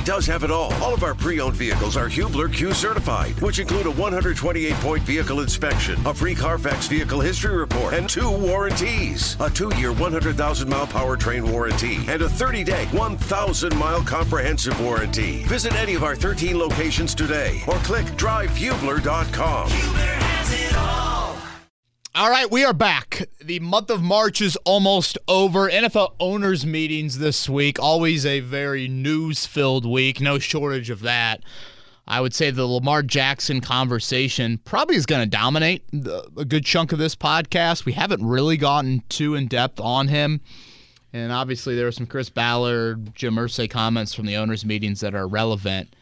does have it all. All of our pre-owned vehicles are Hubler Q certified, which include a 128-point vehicle inspection, a free Carfax vehicle history report, and 2 warranties. A 2-year, 100,000-mile powertrain warranty, and a 30-day, 1,000-mile comprehensive warranty. Visit any of our 13 locations today, or click drivehubler.com. Hubler has it all. All right, we are back. The month of March is almost over. NFL owners' meetings this week. Always a very news-filled week. No shortage of that. I would say the Lamar Jackson conversation probably is going to dominate a good chunk of this podcast. We haven't really gotten too in-depth on him. And obviously there were some Chris Ballard, Jim Irsay comments from the owners' meetings that are relevant.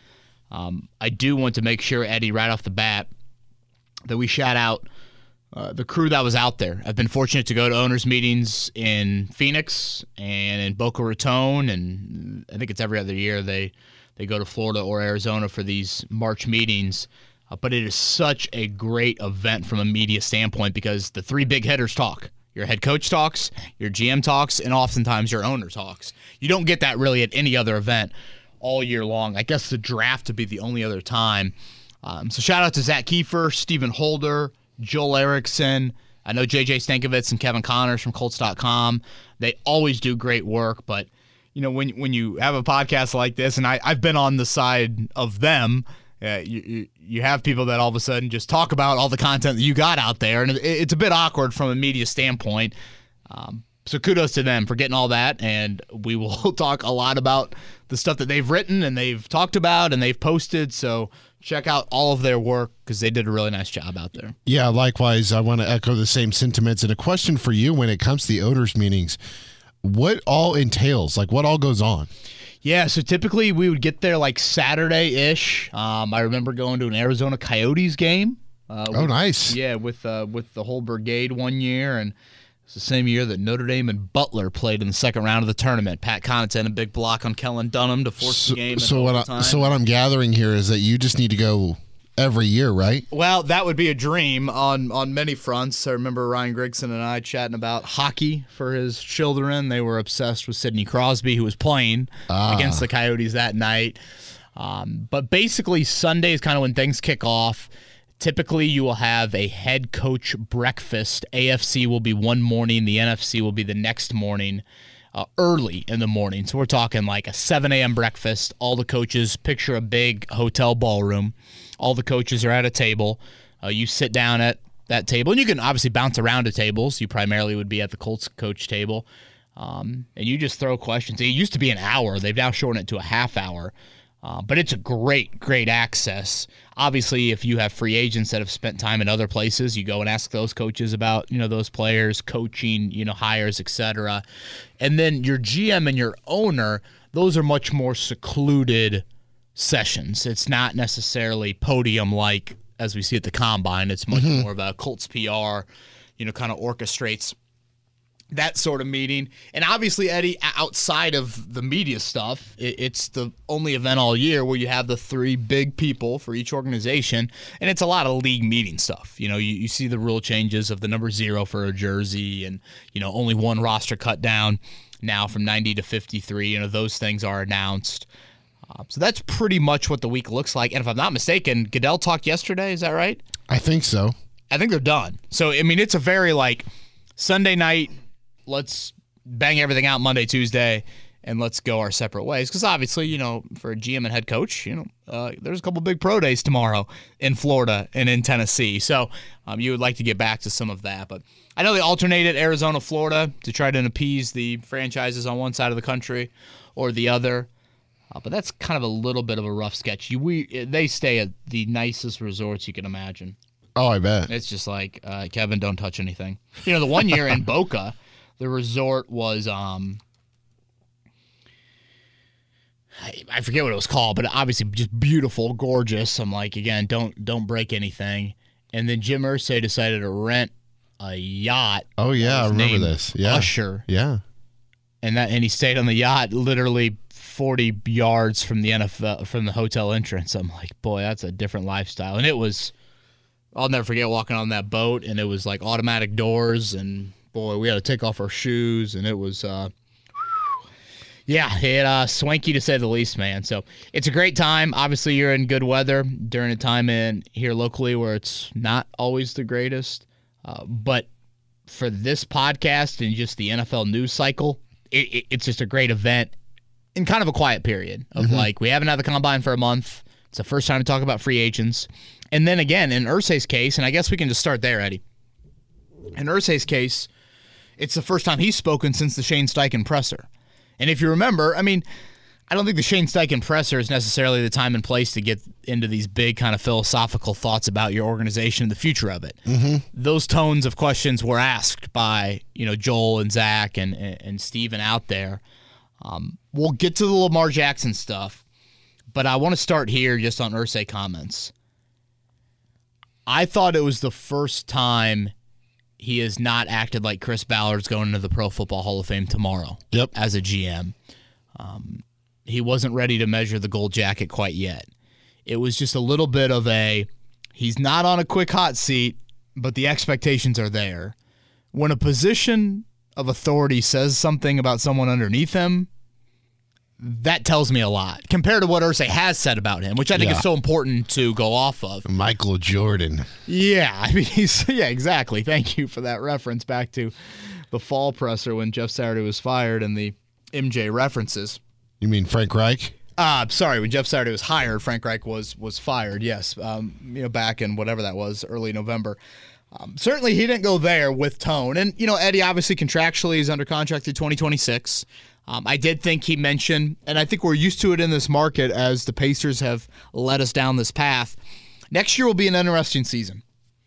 I do want to make sure, Eddie, right off the bat, that we shout out the crew that was out there. I've been fortunate to go to owners' meetings in Phoenix and in Boca Raton, and I think it's every other year they go to Florida or Arizona for these March meetings. But it is such a great event from a media standpoint because the 3 big hitters talk. Your head coach talks, your GM talks, and oftentimes your owner talks. You don't get that really at any other event all year long. I guess the draft would be the only other time. So shout out to Zach Kiefer, Stephen Holder, Joel Erickson. I know JJ Stankovitz and Kevin Connors from Colts.com. They always do great work, but you know when you have a podcast like this, and I've been on the side of them, you have people that all of a sudden just talk about all the content that you got out there, and it's a bit awkward from a media standpoint. So kudos to them for getting all that, and we will talk a lot about the stuff that they've written and they've talked about and they've posted, so check out all of their work because they did a really nice job out there. Yeah, likewise, I want to echo the same sentiments. And a question for you when it comes to the owners' meetings, what all entails? Like, what all goes on? Yeah, so typically we would get there like Saturday-ish. I remember going to an Arizona Coyotes game. Nice. Yeah, with the whole brigade one year, and it's the same year that Notre Dame and Butler played in the second round of the tournament. Pat Connaughton, a big block on Kellen Dunham to force the game. So what I'm gathering here is that you just need to go every year, right? Well, that would be a dream on many fronts. I remember Ryan Grigson and I chatting about hockey for his children. They were obsessed with Sidney Crosby, who was playing against the Coyotes that night. But basically, Sunday is kind of when things kick off. Typically, you will have a head coach breakfast. AFC will be one morning. The NFC will be the next morning, early in the morning. So we're talking like a 7 a.m. breakfast. All the coaches, picture a big hotel ballroom. All the coaches are at a table. You sit down at that table, and you can obviously bounce around to tables. You primarily would be at the Colts coach table. And you just throw questions. It used to be an hour. They've now shortened it to a half hour. But it's a great access. Obviously, if you have free agents that have spent time in other places, you go and ask those coaches about, those players, coaching, hires, etc. And then your GM and your owner, those are much more secluded sessions. It's not necessarily podium-like as we see at the Combine. It's much more of a Colts PR, kind of orchestrates that sort of meeting. And obviously, Eddie, outside of the media stuff, it's the only event all year where you have the 3 big people for each organization, and it's a lot of league meeting stuff. You see the rule changes of the number 0 for a jersey and, only one roster cut down now from 90 to 53. Those things are announced. So that's pretty much what the week looks like. And if I'm not mistaken, Goodell talked yesterday. Is that right? I think so. I think they're done. So, it's a very, Sunday night, let's bang everything out Monday, Tuesday, and let's go our separate ways. Because obviously, for a GM and head coach, there's a couple big pro days tomorrow in Florida and in Tennessee. So you would like to get back to some of that. But I know they alternated Arizona, Florida to try to appease the franchises on one side of the country or the other. But that's kind of a little bit of a rough sketch. They stay at the nicest resorts you can imagine. Oh, I bet. It's just like, Kevin, don't touch anything. The one year in Boca, the resort was, I forget what it was called, but obviously just beautiful, gorgeous. I'm like, again, don't break anything. And then Jim Irsay decided to rent a yacht. Oh, yeah, I remember this. Yeah. Usher. Yeah. And he stayed on the yacht literally 40 yards from the NFL, from the hotel entrance. I'm like, boy, that's a different lifestyle. And it was, I'll never forget walking on that boat, and it was like automatic doors, and boy, we had to take off our shoes, and it was Yeah, swanky to say the least, man. So it's a great time. Obviously, you're in good weather during a time in here locally where it's not always the greatest. But for this podcast and just the NFL news cycle, it's just a great event in kind of a quiet period of we haven't had the combine for a month. It's the first time to talk about free agents. And then again, in Irsay's case, and I guess we can just start there, Eddie. In Irsay's case, it's the first time he's spoken since the Shane Steichen presser. And if you remember, I mean, I don't think the Shane Steichen presser is necessarily the time and place to get into these big kind of philosophical thoughts about your organization and the future of it. Those tones of questions were asked by, Joel and Zach and Steven out there. We'll get to the Lamar Jackson stuff, but I want to start here just on Irsay comments. I thought it was the first time he has not acted like Chris Ballard's going into the Pro Football Hall of Fame tomorrow as a GM. He wasn't ready to measure the gold jacket quite yet. It was just a little bit of he's not on a quick hot seat, but the expectations are there. When a position of authority says something about someone underneath him, that tells me a lot compared to what Irsay has said about him, which I think is so important to go off of. Michael Jordan. Yeah, I mean, exactly. Thank you for that reference back to the fall presser when Jeff Saturday was fired and the MJ references. You mean Frank Reich? Sorry, when Jeff Saturday was hired, Frank Reich was fired, yes, back in whatever that was, early November. Certainly he didn't go there with tone. And, Eddie obviously contractually is under contract through 2026. I did think he mentioned, and I think we're used to it in this market as the Pacers have led us down this path, next year will be an interesting season.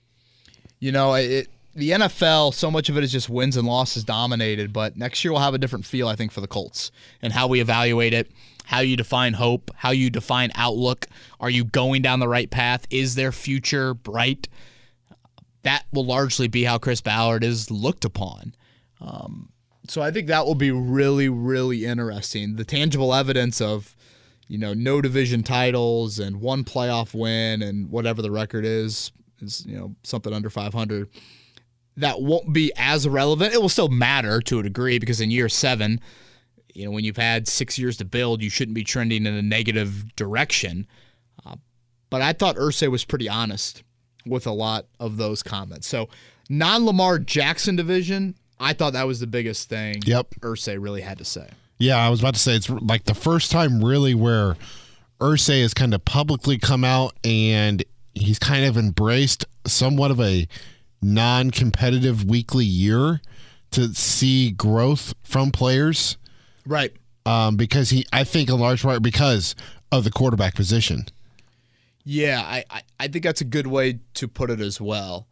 The NFL, so much of it is just wins and losses dominated, but next year will have a different feel, I think, for the Colts and how we evaluate it, how you define hope, how you define outlook. Are you going down the right path? Is their future bright? That will largely be how Chris Ballard is looked upon. So I think that will be really, really interesting. The tangible evidence of, no division titles and one playoff win and whatever the record is, something under 500. That won't be as relevant. It will still matter to a degree because in year 7, when you've had 6 years to build, you shouldn't be trending in a negative direction. But I thought Irsay was pretty honest with a lot of those comments. So non-Lamar Jackson division, I thought that was the biggest thing Irsay really had to say. Yeah, I was about to say it's like the first time really where Irsay has kind of publicly come out and he's kind of embraced somewhat of a non-competitive weekly year to see growth from players. Right. Because I think in large part because of the quarterback position. Yeah, I think that's a good way to put it as well.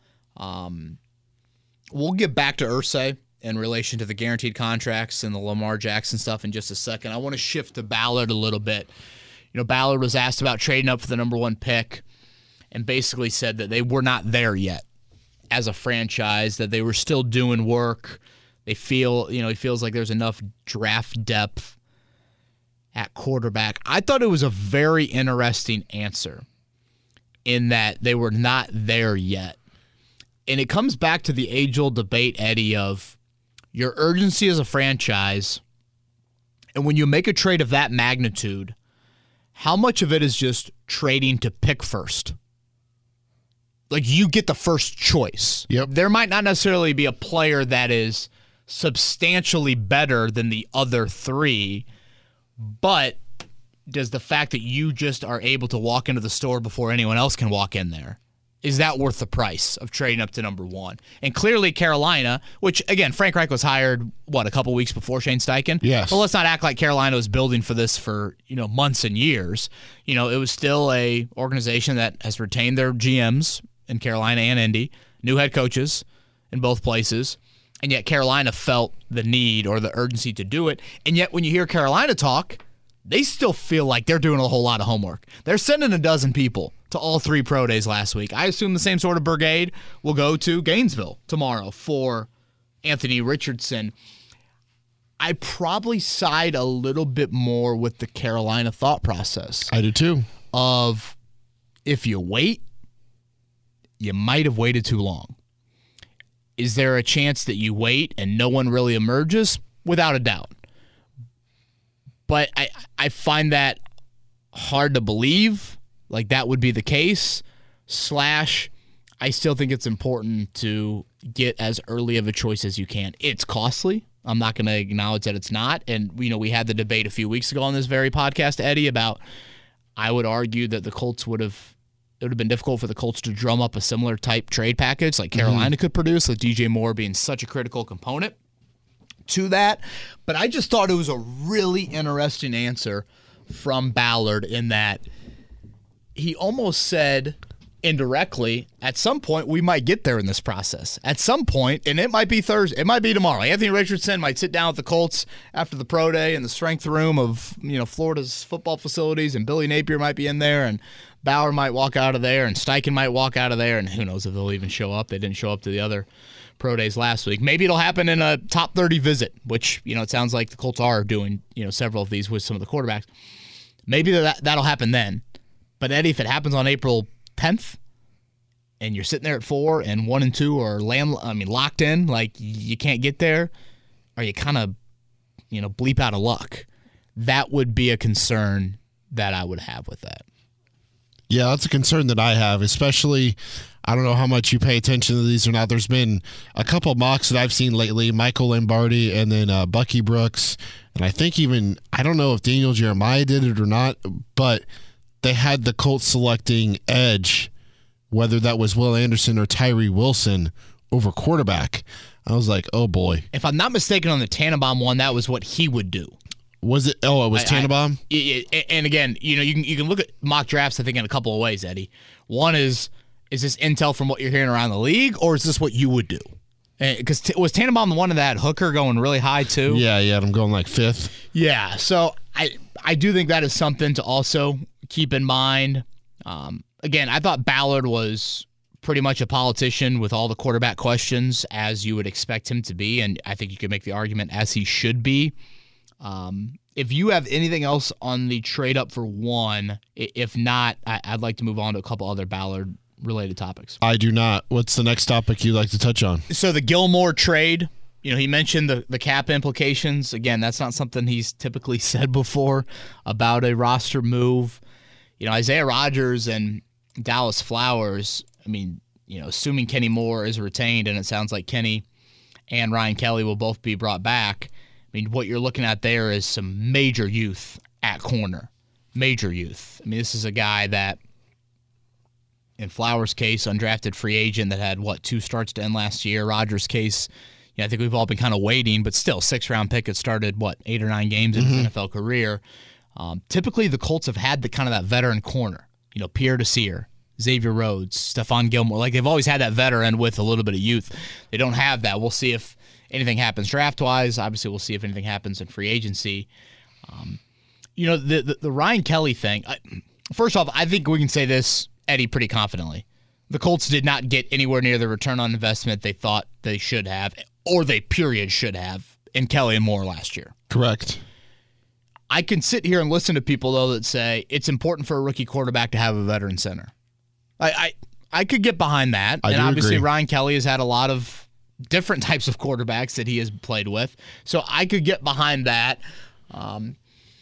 We'll get back to Irsay in relation to the guaranteed contracts and the Lamar Jackson stuff in just a second. I want to shift to Ballard a little bit. Ballard was asked about trading up for the number 1 pick and basically said that they were not there yet as a franchise, that they were still doing work. They feel, he feels like there's enough draft depth at quarterback. I thought it was a very interesting answer in that they were not there yet. And it comes back to the age-old debate, Eddie, of your urgency as a franchise, and when you make a trade of that magnitude, how much of it is just trading to pick first? Like, you get the first choice. Yep. There might not necessarily be a player that is substantially better than the other 3, but does the fact that you just are able to walk into the store before anyone else can walk in there, is that worth the price of trading up to number 1? And clearly Carolina, which, again, Frank Reich was hired, a couple weeks before Shane Steichen? Yes. But let's not act like Carolina was building for this for, months and years. It was still a organization that has retained their GMs in Carolina and Indy, new head coaches in both places, and yet Carolina felt the need or the urgency to do it. And yet when you hear Carolina talk, they still feel like they're doing a whole lot of homework. They're sending a dozen people to all 3 pro days last week. I assume the same sort of brigade will go to Gainesville tomorrow for Anthony Richardson. I probably side a little bit more with the Carolina thought process. I do too. Of if you wait, you might have waited too long. Is there a chance that you wait and no one really emerges? Without a doubt. But I find that hard to believe, like that would be the case, / I still think it's important to get as early of a choice as you can. It's costly. I'm not going to acknowledge that it's not. And, we had the debate a few weeks ago on this very podcast, Eddie, about I would argue that it would have been difficult for the Colts to drum up a similar type trade package like Carolina could produce, with DJ Moore being such a critical component to that. But I just thought it was a really interesting answer from Ballard in that he almost said indirectly, at some point we might get there in this process. At some point, and it might be Thursday, it might be tomorrow. Anthony Richardson might sit down with the Colts after the pro day in the strength room of Florida's football facilities, and Billy Napier might be in there, and Bauer might walk out of there, and Steichen might walk out of there, and who knows if they'll even show up. They didn't show up to the other pro days last week. Maybe it'll happen in a top 30 visit, which it sounds like the Colts are doing several of these with some of the quarterbacks. Maybe that'll happen then. But Eddie, if it happens on April 10th, and you're sitting there at 4 and 1 and 2 are locked in, like you can't get there, or you kind of bleep out of luck, that would be a concern that I would have with that. Yeah, that's a concern that I have, especially, I don't know how much you pay attention to these or not. There's been a couple mocks that I've seen lately, Michael Lombardi and then Bucky Brooks, and I think even, I don't know if Daniel Jeremiah did it or not, but they had the Colts selecting edge, whether that was Will Anderson or Tyree Wilson, over quarterback. I was like, oh boy. If I'm not mistaken on the Tannenbaum one, that was what he would do. Was it? Oh, it was Tannenbaum? And again, you can look at mock drafts, I think, in a couple of ways, Eddie. One is this intel from what you're hearing around the league, or is this what you would do? Because was Tannenbaum the one that had Hooker going really high, too? Yeah, I'm going like 5th. Yeah, so I do think that is something to also keep in mind. Again, I thought Ballard was pretty much a politician with all the quarterback questions, as you would expect him to be, and I think you could make the argument as he should be. If you have anything else on the trade up for one, if not, I'd like to move on to a couple other Ballard-related topics. I do not. What's the next topic you'd like to touch on? So the Gilmore trade, he mentioned the cap implications. Again, that's not something he's typically said before about a roster move. Isaiah Rodgers and Dallas Flowers, assuming Kenny Moore is retained, and it sounds like Kenny and Ryan Kelly will both be brought back, what you're looking at there is some major youth at corner. Major youth. This is a guy that, in Flowers' case, undrafted free agent that had, 2 starts to end last year. Rodgers' case, I think we've all been kind of waiting, but still, 6th-round pick had started, 8 or 9 games in his NFL career. Typically, the Colts have had that veteran corner. Pierre Desir, Xavier Rhodes, Stephon Gilmore. Like, they've always had that veteran with a little bit of youth. They don't have that. We'll see if anything happens draft-wise. Obviously, we'll see if anything happens in free agency. The Ryan Kelly thing, first off, I think we can say this, Eddie, pretty confidently. The Colts did not get anywhere near the return on investment they thought they should have, or they should have, in Kelly and Moore last year. Correct. I can sit here and listen to people, though, that say it's important for a rookie quarterback to have a veteran center. I could get behind that. And obviously, agree. Ryan Kelly has had a lot of different types of quarterbacks that he has played with. So I could get behind that. I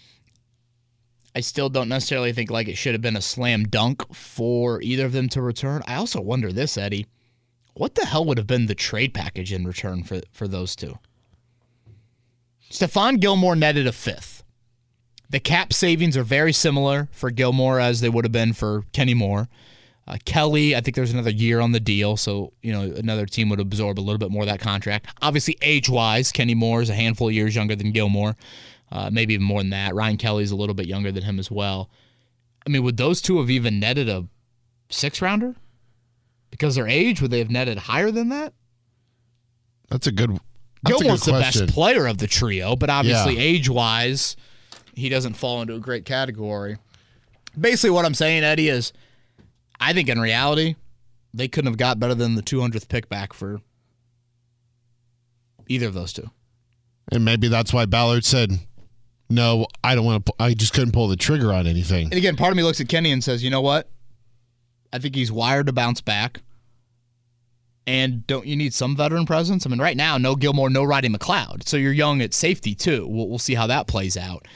still don't necessarily think it should have been a slam dunk for either of them to return. I also wonder this, Eddie. What the hell would have been the trade package in return for those two? Stephon Gilmore netted a 5th. The cap savings are very similar for Gilmore as they would have been for Kenny Moore. Kelly, I think there's another year on the deal, so another team would absorb a little bit more of that contract. Obviously, age-wise, Kenny Moore is a handful of years younger than Gilmore, maybe even more than that. Ryan Kelly's a little bit younger than him as well. Would those two have even netted a 6th-rounder? Because their age, would they have netted higher than that? That's a good Gilmore's the best player of the trio, but obviously age-wise, he doesn't fall into a great category. Basically what I'm saying, Eddie, is I think in reality, they couldn't have got better than the 200th pick back for either of those two. And maybe that's why Ballard said, no, I don't want to. I just couldn't pull the trigger on anything. And again, part of me looks at Kenny and says, you know what? I think he's wired to bounce back. And don't you need some veteran presence? Right now, no Gilmore, no Roddy McLeod. So you're young at safety, too. We'll see how that plays out.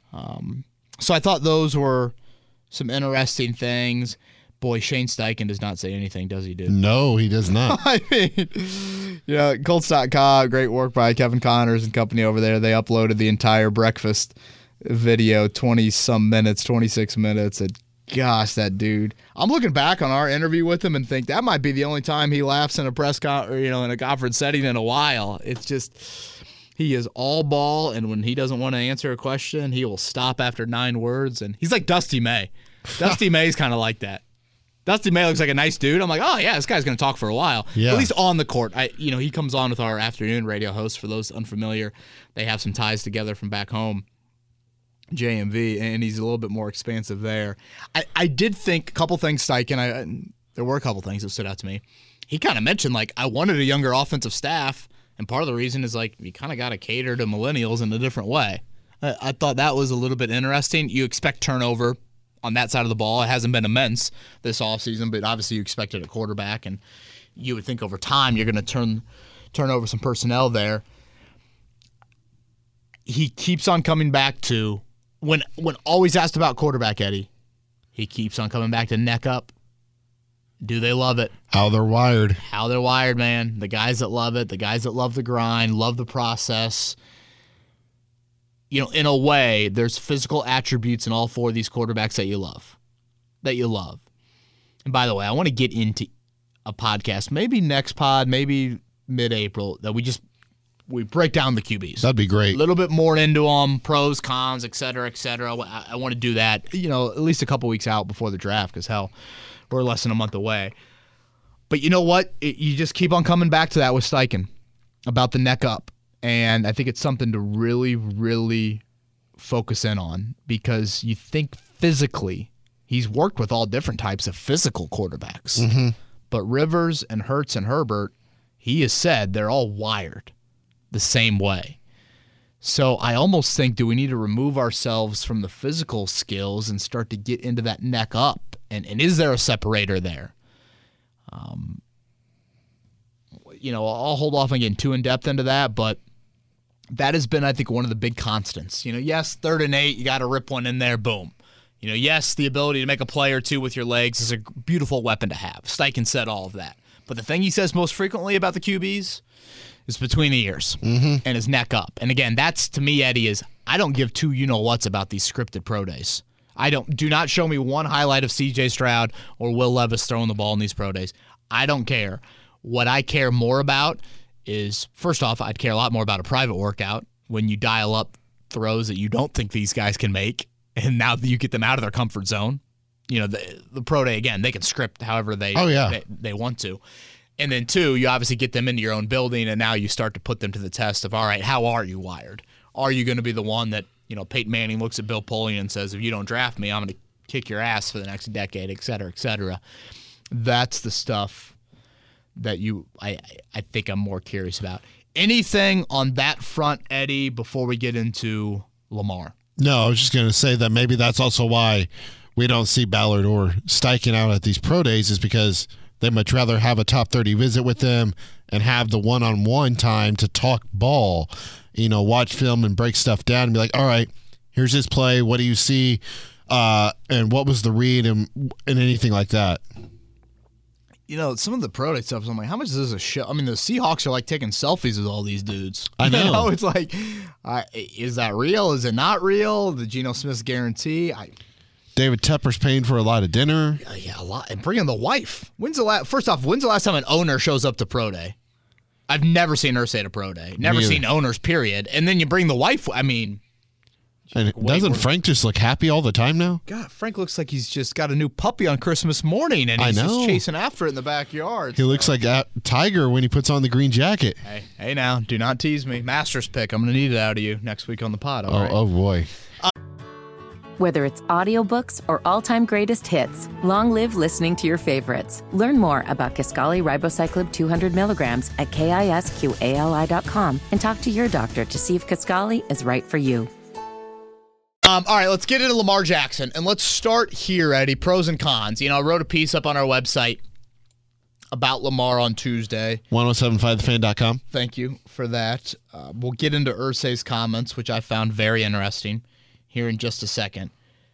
So I thought those were some interesting things. Boy, Shane Steichen does not say anything, does he, dude? No, he does not. I mean, yeah, Colts.com, great work by Kevin Connors and company over there. They uploaded the entire breakfast video, 20-some minutes, 26 minutes. And gosh, that dude. I'm looking back on our interview with him and think that might be the only time he laughs in a in a conference setting in a while. It's just, he is all ball, and when he doesn't want to answer a question, he will stop after 9 words. And he's like Dusty May. Dusty May's kind of like that. Dusty May looks like a nice dude. I'm like, oh yeah, this guy's going to talk for a while. Yeah. At least on the court. He comes on with our afternoon radio host. For those unfamiliar, they have some ties together from back home, JMV, and he's a little bit more expansive there. I did think a couple things, Steichen. There were a couple things that stood out to me. He kind of mentioned, like, I wanted a younger offensive staff, and part of the reason is, like, you kind of got to cater to millennials in a different way. I thought that was a little bit interesting. You expect turnover on that side of the ball. It hasn't been immense this offseason, but obviously you expected a quarterback, and you would think over time you're going to turn over some personnel there. He keeps on coming back to, when always asked about quarterback, Eddie, he keeps on coming back to neck up. Do they love it? How they're wired. How they're wired, man. The guys that love it, the guys that love the grind, love the process. In a way, there's physical attributes in all 4 of these quarterbacks that you love. And by the way, I want to get into a podcast, maybe next pod, maybe mid-April, that we break down the QBs. That'd be great. A little bit more into them, pros, cons, et cetera, et cetera. I want to do that, at least a couple weeks out before the draft, because, hell, we're less than a month away. But you know what? You just keep on coming back to that with Steichen about the neck up. And I think it's something to really, really focus in on, because you think physically, he's worked with all different types of physical quarterbacks. Mm-hmm. But Rivers and Hurts and Herbert, he has said they're all wired the same way. So I almost think, do we need to remove ourselves from the physical skills and start to get into that neck up? And is there a separator there? I'll hold off on getting too in-depth into that, but that has been, I think, one of the big constants. Yes, 3rd and 8, you got to rip one in there, boom. Yes, the ability to make a play or two with your legs is a beautiful weapon to have. Steichen said all of that. But the thing he says most frequently about the QBs is between the ears and his neck up. And again, that's, to me, Eddie, is I don't give two you-know-whats about these scripted pro days. Do not show me one highlight of C.J. Stroud or Will Levis throwing the ball in these pro days. I don't care. What I care more about is, first off, I'd care a lot more about a private workout when you dial up throws that you don't think these guys can make, and now you get them out of their comfort zone. The pro day, again, they can script however they want to. And then 2, you obviously get them into your own building, and now you start to put them to the test of, all right, how are you wired? Are you going to be the one that, Peyton Manning looks at Bill Polian and says, if you don't draft me, I'm going to kick your ass for the next decade, et cetera, et cetera. That's the stuff that I think I'm more curious about. Anything on that front, Eddie, before we get into Lamar? No, I was just going to say that maybe that's also why we don't see Ballard or Steichen out at these pro days, is because they much rather have a top 30 visit with them and have the one-on-one time to talk ball, watch film and break stuff down and be like, all right, here's this play. What do you see? And what was the read and anything like that. Some of the pro day stuff, I'm like, how much is this a show? I mean, the Seahawks are like taking selfies with all these dudes. I know. It's like, is that real? Is it not real? The Geno Smith's guarantee? David Tepper's paying for a lot of dinner. Yeah, a lot. And bringing the wife. First off, when's the last time an owner shows up to pro day? I've never seen Irsay at a pro day. Never seen owners, period. And then you bring the wife. I mean. And doesn't Frank just look happy all the time now? God, Frank looks like he's just got a new puppy on Christmas morning, and he's just chasing after it in the backyard. He looks like Tiger when he puts on the green jacket. Hey now, do not tease me. Master's pick. I'm going to need it out of you next week on the pod. All right? Oh, boy. Whether it's audiobooks or all-time greatest hits, long live listening to your favorites. Learn more about Kisqali Ribociclib 200 milligrams at KISQALI.com and talk to your doctor to see if Kisqali is right for you. All right, let's get into Lamar Jackson, and let's start here, Eddie. Pros and cons. I wrote a piece up on our website about Lamar on Tuesday. 1075thefan.com. Thank you for that. We'll get into Irsay's comments, which I found very interesting. here in just a second.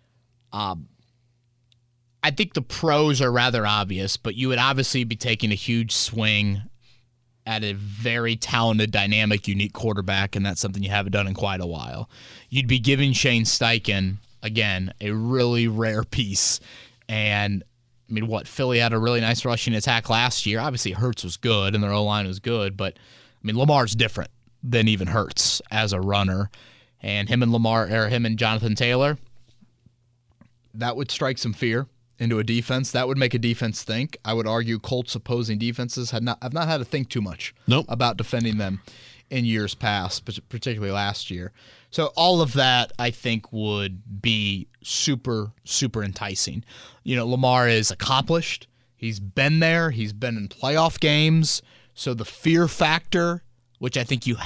I think the pros are rather obvious, but you would obviously be taking a huge swing at a very talented, dynamic, unique quarterback, and that's something you haven't done in quite a while. You'd be giving Shane Steichen, again, a really rare piece. And, I mean, Philly had a really nice rushing attack last year. Obviously, Hurts was good, and their O-line was good, but, I mean, Lamar's different than even Hurts as a runner. And him and Jonathan Taylor, that would strike some fear into a defense. That would make a defense think. I would argue Colts opposing defenses have not had to think too much about defending them in years past, particularly last year. So all of that, I think, would be super, super enticing. You know, Lamar is accomplished. He's been there. He's been in playoff games. So the fear factor, which I think you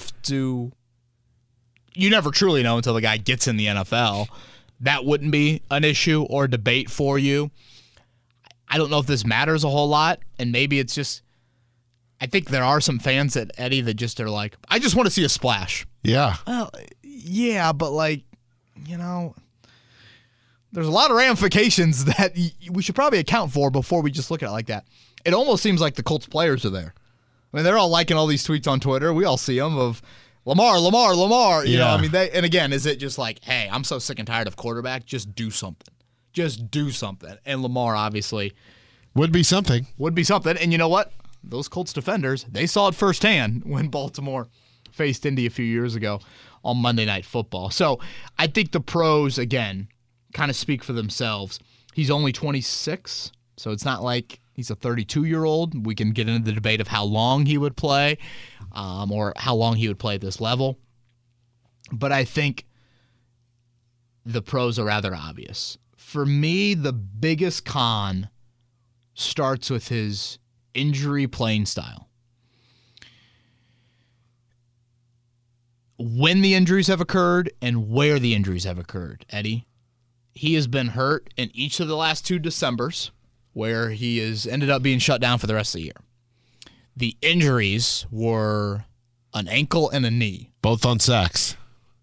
never truly know until the guy gets in the NFL, that wouldn't be an issue or debate for you. I don't know if this matters a whole lot, and maybe it's just, I think there are some fans at Eddie that just are like, I just want to see a splash. Yeah. Well, yeah, but there's a lot of ramifications that we should probably account for before we just look at it like that. It almost seems like the Colts players are there. I mean, they're all liking all these tweets on Twitter. We all see them of Lamar. You know, I mean, and again, is it just like, hey, I'm so sick and tired of quarterback, just do something. Just do something. And Lamar, obviously, would be something. And you know what? Those Colts defenders, they saw it firsthand when Baltimore faced Indy a few years ago on Monday Night Football. So I think the pros, again, kind of speak for themselves. He's only 26, so it's not like he's a 32-year-old. We can get into the debate of how long he would play or how long he would play at this level. But I think the pros are rather obvious. For me, the biggest con starts with his injury playing style. When the injuries have occurred and where the injuries have occurred, Eddie, he has been hurt in each of the last 2 Decembers, where he has ended up being shut down for the rest of the year. The injuries were an ankle and a knee. Both on sacks.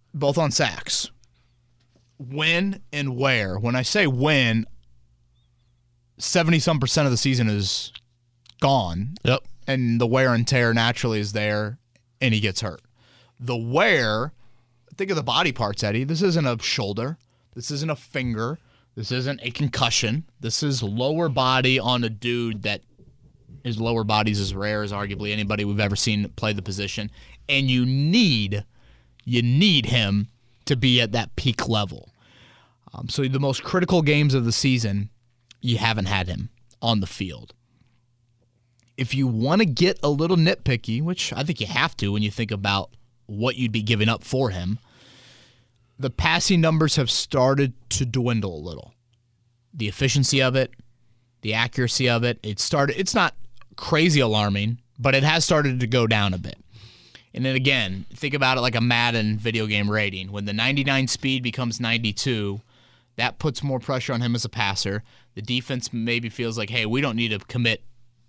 When and where? When I say when, 70-some% of the season is gone. Yep. And the wear and tear naturally is there, and he gets hurt. The wear, think of the body parts, Eddie. This isn't a shoulder. This isn't a finger. This isn't a concussion. This is lower body on a dude that his lower body's as rare as arguably anybody we've ever seen play the position. And you need him to be at that peak level. So the most critical games of the season, you haven't had him on the field. If you want to get a little nitpicky, which I think you have to when you think about what you'd be giving up for him, the passing numbers have started to dwindle a little. The efficiency of it, the accuracy of it, it's not crazy alarming, but it has started to go down a bit. And then again, think about it like a Madden video game rating. When the 99 speed becomes 92, that puts more pressure on him as a passer. The defense maybe feels like, hey, we don't need to commit,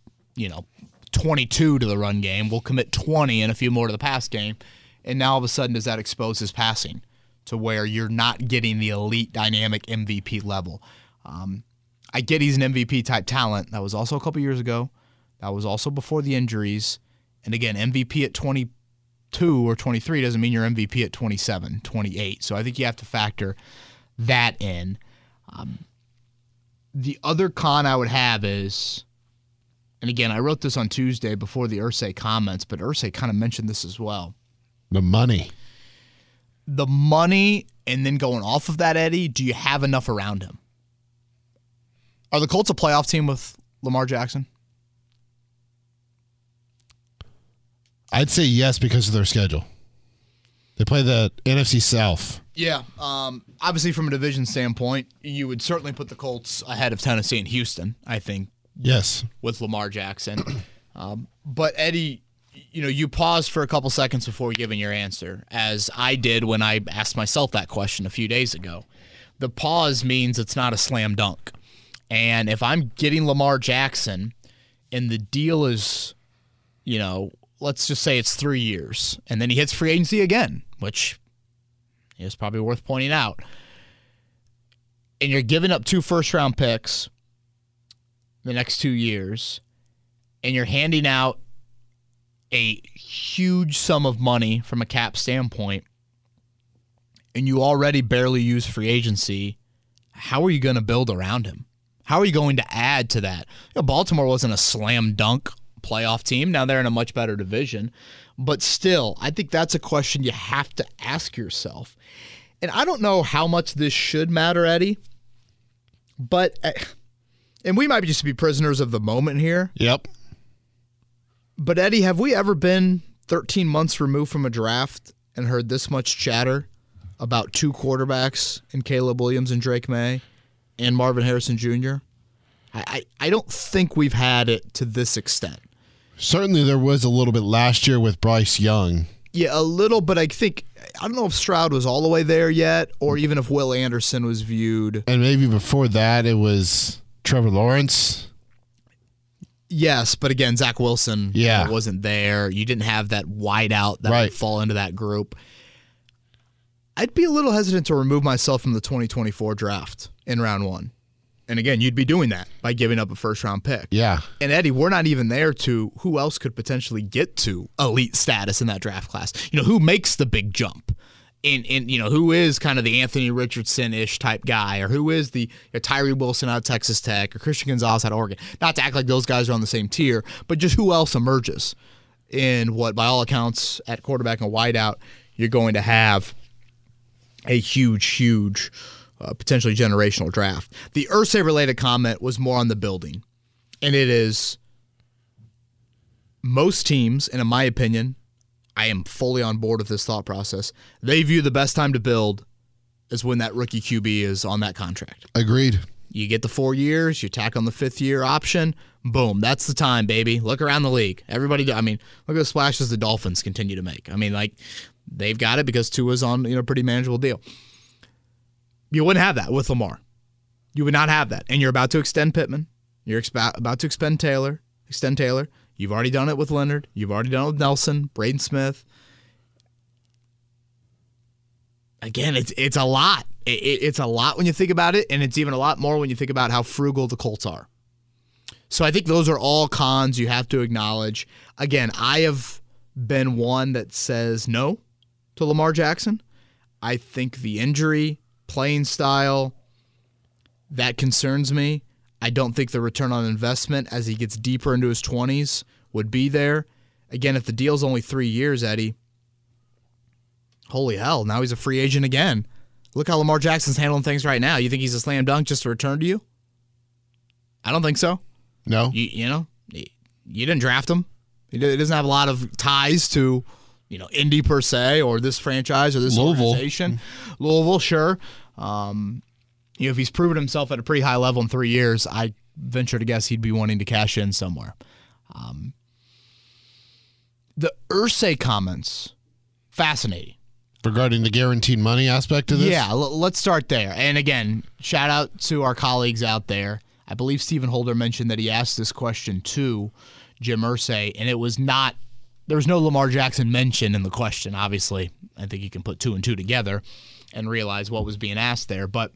22 to the run game. We'll commit 20 and a few more to the pass game. And now all of a sudden, does that expose his passing to where you're not getting the elite dynamic MVP level? I get he's an MVP-type talent. That was also a couple years ago. That was also before the injuries. And again, MVP at 22 or 23 doesn't mean you're MVP at 27, 28. So I think you have to factor that in. The other con I would have is, and again, I wrote this on Tuesday before the Irsay comments, but Irsay kind of mentioned this as well. The money, and then going off of that, Eddie, do you have enough around him? Are the Colts a playoff team with Lamar Jackson? I'd say yes because of their schedule. They play the NFC South. Yeah. Obviously, from a division standpoint, you would certainly put the Colts ahead of Tennessee and Houston, I think. Yes. With Lamar Jackson. But, Eddie, you paused for a couple seconds before giving your answer, as I did when I asked myself that question a few days ago. The pause means it's not a slam dunk. And if I'm getting Lamar Jackson and the deal is, let's just say it's 3 years, and then he hits free agency again, which It's probably worth pointing out. And you're giving up 2 first-round picks the next 2 years, and you're handing out a huge sum of money from a cap standpoint, and you already barely use free agency. How are you going to build around him? How are you going to add to that? Baltimore wasn't a slam dunk playoff team. Now they're in a much better division. But still, I think that's a question you have to ask yourself. And I don't know how much this should matter, Eddie, but, and we might just be prisoners of the moment here. Yep. But, Eddie, have we ever been 13 months removed from a draft and heard this much chatter about 2 quarterbacks in Caleb Williams and Drake May and Marvin Harrison Jr.? I don't think we've had it to this extent. Certainly there was a little bit last year with Bryce Young. Yeah, a little, but I don't know if Stroud was all the way there yet, or even if Will Anderson was viewed. And maybe before that it was Trevor Lawrence. Yes, but again, Zach Wilson wasn't there. You didn't have that wideout that would fall into that group. I'd be a little hesitant to remove myself from the 2024 draft in round 1. And again, you'd be doing that by giving up a first-round pick. Yeah. And, Eddie, we're not even there to who else could potentially get to elite status in that draft class. Who makes the big jump? Who is kind of the Anthony Richardson-ish type guy, or who is the Tyree Wilson out of Texas Tech, or Christian Gonzalez out of Oregon. Not to act like those guys are on the same tier, but just who else emerges in what, by all accounts, at quarterback and wideout, you're going to have a huge potentially generational draft. The Irsay-related comment was more on the building, and it is most teams, and in my opinion, I am fully on board with this thought process, they view the best time to build is when that rookie QB is on that contract. Agreed. You get the 4 years, you tack on the 5th-year option, boom, that's the time, baby. Look around the league. Everybody, look at the splashes the Dolphins continue to make. They've got it because Tua's on a pretty manageable deal. You wouldn't have that with Lamar. You would not have that. And you're about to extend Pittman. You're about to extend Taylor. You've already done it with Leonard. You've already done it with Nelson, Braden Smith. Again, it's a lot. It's a lot when you think about it, and it's even a lot more when you think about how frugal the Colts are. So I think those are all cons you have to acknowledge. Again, I have been one that says no to Lamar Jackson. I think the injury, playing style, that concerns me. I don't think the return on investment as he gets deeper into his 20s would be there. Again, if the deal's only 3 years, Eddie, holy hell, now he's a free agent again. Look how Lamar Jackson's handling things right now. You think he's a slam dunk just to return to you? I don't think so. No. You didn't draft him. He doesn't have a lot of ties to Indy per se, or this franchise, or this organization. Louisville, sure. If he's proven himself at a pretty high level in 3 years, I venture to guess he'd be wanting to cash in somewhere. The Irsay comments, fascinating. Regarding the guaranteed money aspect of this? Yeah, let's start there. And again, shout out to our colleagues out there. I believe Stephen Holder mentioned that he asked this question to Jim Irsay, and it was not, there was no Lamar Jackson mention in the question, obviously. I think you can put 2 and 2 together and realize what was being asked there. But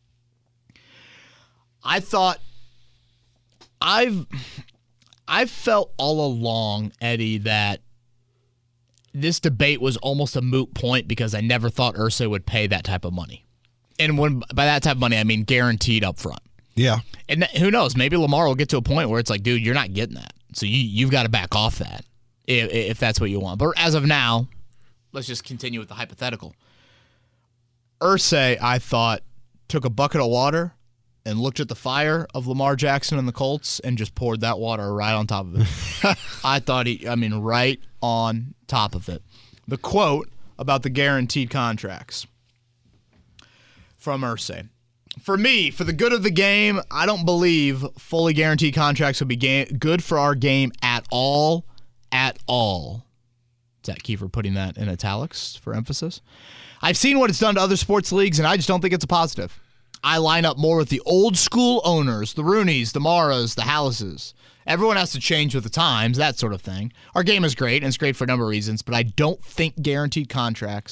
I thought, I've felt all along, Eddie, that this debate was almost a moot point because I never thought Irsay would pay that type of money. And by that type of money, I mean guaranteed up front. Yeah. And who knows, maybe Lamar will get to a point where it's like, dude, you're not getting that. So you've got to back off that if that's what you want. But as of now, let's just continue with the hypothetical. Irsay, I thought, took a bucket of water and looked at the fire of Lamar Jackson and the Colts and just poured that water right on top of it. I thought right on top of it. The quote about the guaranteed contracts from Irsay. For me, for the good of the game, I don't believe fully guaranteed contracts would be good for our game at all. At all. Is that Kiefer putting that in italics for emphasis? I've seen what it's done to other sports leagues, and I just don't think it's a positive. I line up more with the old school owners, the Rooneys, the Maras, the Hallases. Everyone has to change with the times, that sort of thing. Our game is great, and it's great for a number of reasons, but I don't think guaranteed contracts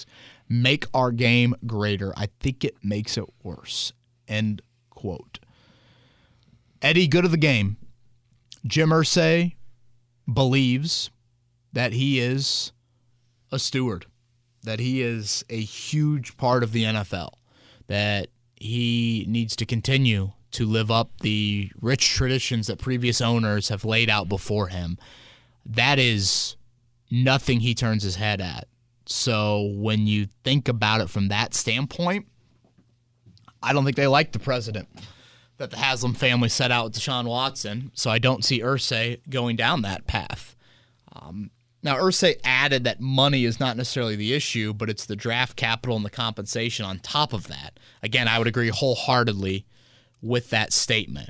make our game greater. I think it makes it worse. End quote. Eddie, good of the game. Jim Irsay believes that he is a steward, that he is a huge part of the NFL, that he needs to continue to live up the rich traditions that previous owners have laid out before him. That is nothing he turns his head at. So when you think about it from that standpoint, I don't think they like the precedent that the Haslam family set out with Deshaun Watson, so I don't see Irsay going down that path. Now, Irsay added that money is not necessarily the issue, but it's the draft capital and the compensation on top of that. Again, I would agree wholeheartedly with that statement.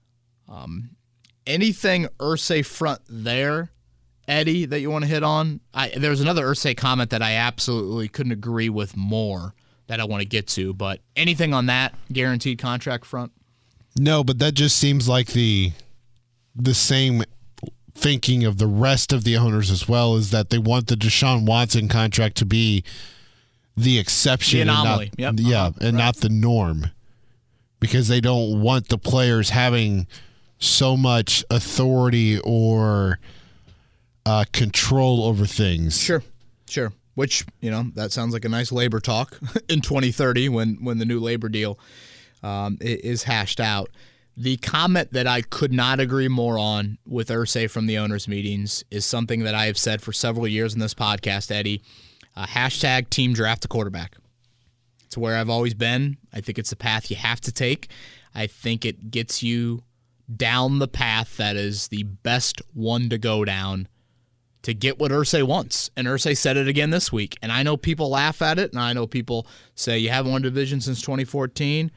Anything Irsay front there, Eddie, that you want to hit on? There was another Irsay comment that I absolutely couldn't agree with more that I want to get to, but anything on that guaranteed contract front? No, but that just seems like the same thinking of the rest of the owners as well, is that they want the Deshaun Watson contract to be the exception, the anomaly, and not the norm, because they don't want the players having so much authority or control over things. Sure. Which, that sounds like a nice labor talk in 2030 when the new labor deal is hashed out. The comment that I could not agree more on with Irsay from the owners' meetings is something that I have said for several years in this podcast, Eddie. Hashtag team draft a quarterback. It's where I've always been. I think it's the path you have to take. I think it gets you down the path that is the best one to go down to get what Irsay wants. And Irsay said it again this week. And I know people laugh at it, and I know people say you haven't won division since 2014.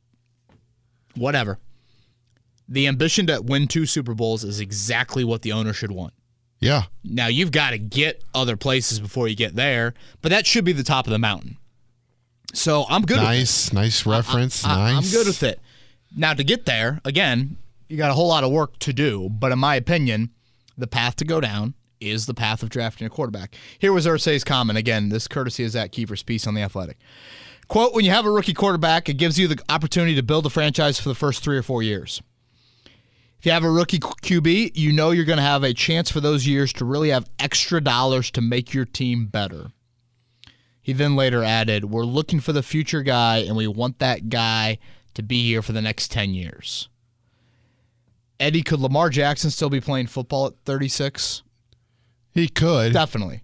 Whatever. The ambition to win 2 Super Bowls is exactly what the owner should want. Yeah. Now, you've got to get other places before you get there, but that should be the top of the mountain. So I'm good with it. Nice reference. I'm good with it. Now, to get there, again, you got a whole lot of work to do, but in my opinion, the path to go down is the path of drafting a quarterback. Here was Irsay's comment. Again, this courtesy is Zach Kiefer's piece on The Athletic. Quote, when you have a rookie quarterback, it gives you the opportunity to build a franchise for the first 3 or 4 years. If you have a rookie QB, you know you're going to have a chance for those years to really have extra dollars to make your team better. He then later added, we're looking for the future guy, and we want that guy to be here for the next 10 years. Eddie, could Lamar Jackson still be playing football at 36? He could. Definitely.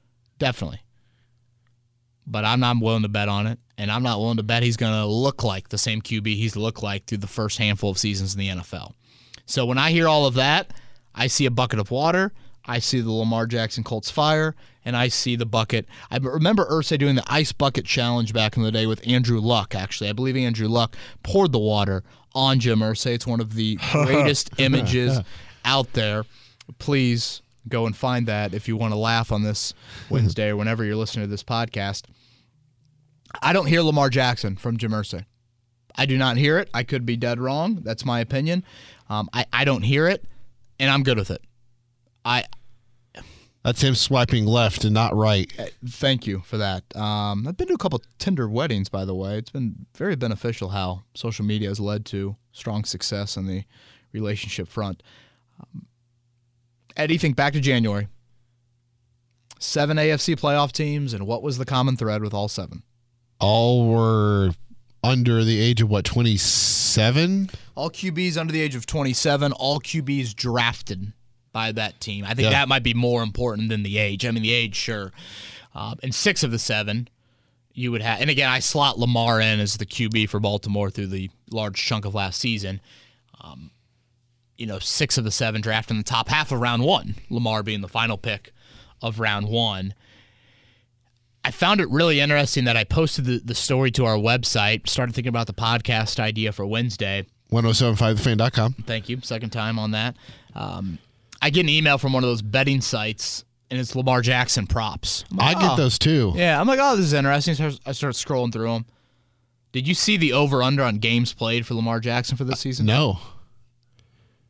But I'm not willing to bet on it, and I'm not willing to bet he's going to look like the same QB he's looked like through the first handful of seasons in the NFL. So when I hear all of that, I see a bucket of water, I see the Lamar Jackson Colts fire, and I see the bucket. I remember Irsay doing the ice bucket challenge back in the day with Andrew Luck, actually. I believe Andrew Luck poured the water on Jim Irsay. It's one of the greatest images out there. Please go and find that if you want to laugh on this Wednesday or whenever you're listening to this podcast. I don't hear Lamar Jackson from Jim Irsay. I do not hear it. I could be dead wrong. That's my opinion. I don't hear it, and I'm good with it. That's him swiping left and not right. Thank you for that. I've been to a couple Tinder weddings, by the way. It's been very beneficial how social media has led to strong success on the relationship front. Eddie, think back to January. 7 AFC playoff teams, and what was the common thread with all 7? All were under the age of, 27? All QBs under the age of 27, all QBs drafted by that team. I think that might be more important than the age. I mean, the age, sure. And 6 of the 7 you would have. And again, I slot Lamar in as the QB for Baltimore through the large chunk of last season. 6 of the 7 drafted in the top half of round 1, Lamar being the final pick of round 1. I found it really interesting that I posted the story to our website, started thinking about the podcast idea for Wednesday. 1075thefan.com. Thank you. Second time on that. I get an email from one of those betting sites, and it's Lamar Jackson props. I get those too. Yeah, I'm like, oh, this is interesting. So I start scrolling through them. Did you see the over-under on games played for Lamar Jackson for this season? No.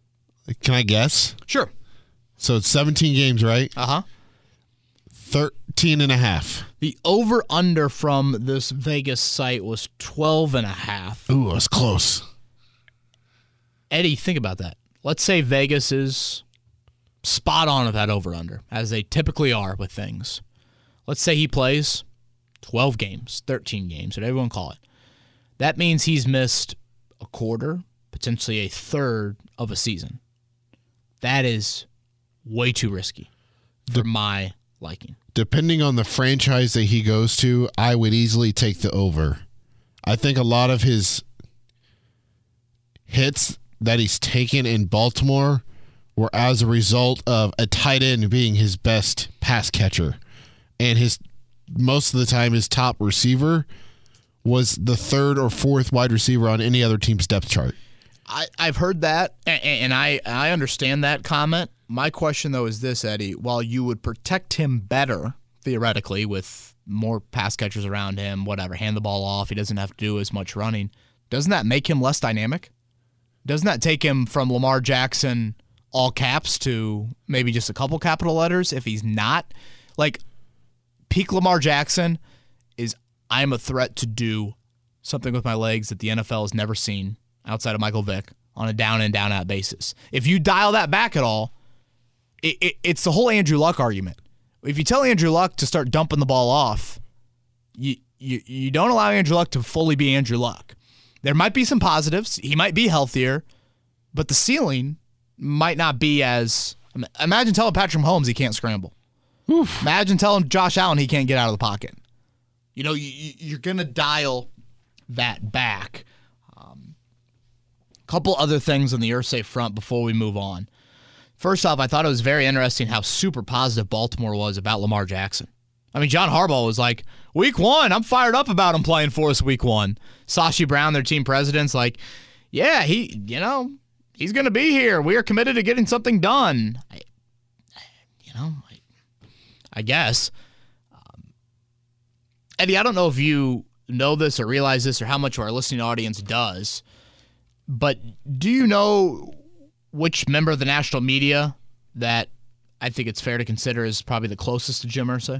Can I guess? Sure. So it's 17 games, right? Uh-huh. 13.5. The over-under from this Vegas site was 12.5. Ooh, it was close. Eddie, think about that. Let's say Vegas is spot on with that over-under, as they typically are with things. Let's say he plays 12 games, 13 games, whatever you want to call it. That means he's missed a quarter, potentially a third of a season. That is way too risky for my liking. Depending on the franchise that he goes to, I would easily take the over. I think a lot of his hits that he's taken in Baltimore were as a result of a tight end being his best pass catcher. And most of the time his top receiver was the third or fourth wide receiver on any other team's depth chart. I've heard that, and I understand that comment. My question, though, is this, Eddie. While you would protect him better, theoretically, with more pass catchers around him, whatever, hand the ball off, he doesn't have to do as much running, doesn't that make him less dynamic? Doesn't that take him from Lamar Jackson, all caps, to maybe just a couple capital letters if he's not? Like, peak Lamar Jackson is, I'm a threat to do something with my legs that the NFL has never seen outside of Michael Vick on a down-in, down-out basis. If you dial that back at all, it's the whole Andrew Luck argument. If you tell Andrew Luck to start dumping the ball off, you don't allow Andrew Luck to fully be Andrew Luck. There might be some positives. He might be healthier, but the ceiling might not be as... Imagine telling Patrick Mahomes he can't scramble. Oof. Imagine telling Josh Allen he can't get out of the pocket. You know, you're going to dial that back. Couple other things on the Irsay front before we move on. First off, I thought it was very interesting how super positive Baltimore was about Lamar Jackson. I mean, John Harbaugh was like, week one, I'm fired up about him playing for us week one. Sashi Brown, their team president's like, yeah, he's going to be here. We are committed to getting something done. I guess. Eddie, I don't know if you know this or realize this or how much of our listening audience does, but do you know which member of the national media that I think it's fair to consider is probably the closest to Jim Irsay?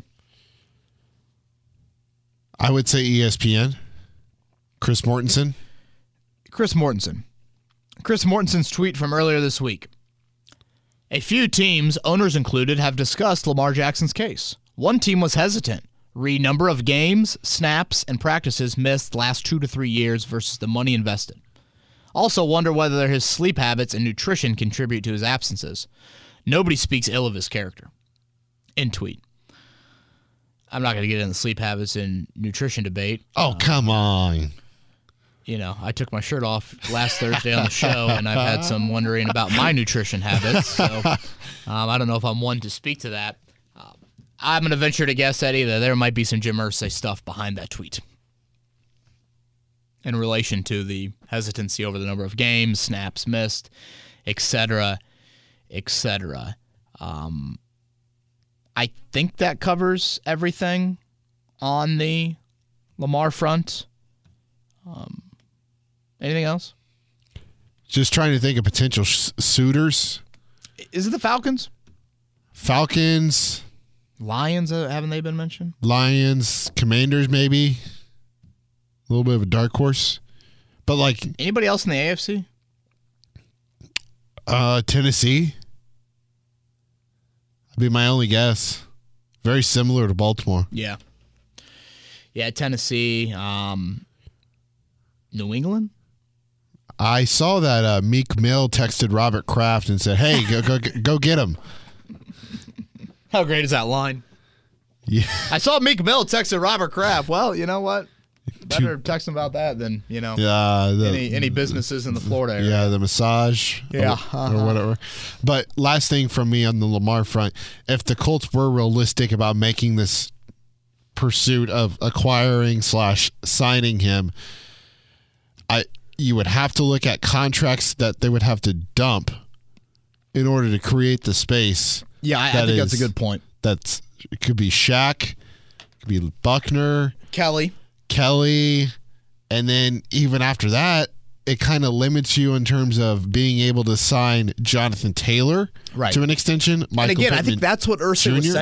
I would say ESPN. Chris Mortensen. Chris Mortensen's tweet from earlier this week. A few teams, owners included, have discussed Lamar Jackson's case. One team was hesitant. Re number of games, snaps, and practices missed last 2 to 3 years versus the money invested. Also wonder whether his sleep habits and nutrition contribute to his absences. Nobody speaks ill of his character. End tweet. I'm not going to get into the sleep habits and nutrition debate. Oh, come on. You know, I took my shirt off last Thursday on the show, and I've had some wondering about my nutrition habits. So I don't know if I'm one to speak to that. I'm going to venture to guess, Eddie, that there might be some Jim Irsay stuff behind that tweet in relation to the hesitancy over the number of games, snaps missed, etc., etc. I think that covers everything on the Lamar front. Anything else? Just trying to think of potential suitors. Is it the Falcons? Falcons. Lions, haven't they been mentioned? Lions, Commanders, maybe. A little bit of a dark horse. But like... Anybody else in the AFC? Tennessee. That'd be my only guess. Very similar to Baltimore. Yeah. Yeah, Tennessee. New England? I saw that Meek Mill texted Robert Kraft and said, hey, go get him. How great is that line? Yeah. I saw Meek Mill texted Robert Kraft. Well, you know what? Better text him about that than, any businesses in the Florida area. Yeah, the massage. Yeah. Or whatever. But last thing from me on the Lamar front, if the Colts were realistic about making this pursuit of acquiring/signing him, you would have to look at contracts that they would have to dump in order to create the space. Yeah, I think that's a good point. It could be Shaq, it could be Buckner, Kelly, and then even after that, it kind of limits you in terms of being able to sign Jonathan Taylor to an extension. Michael Pittman, I think that's what Irsay was saying.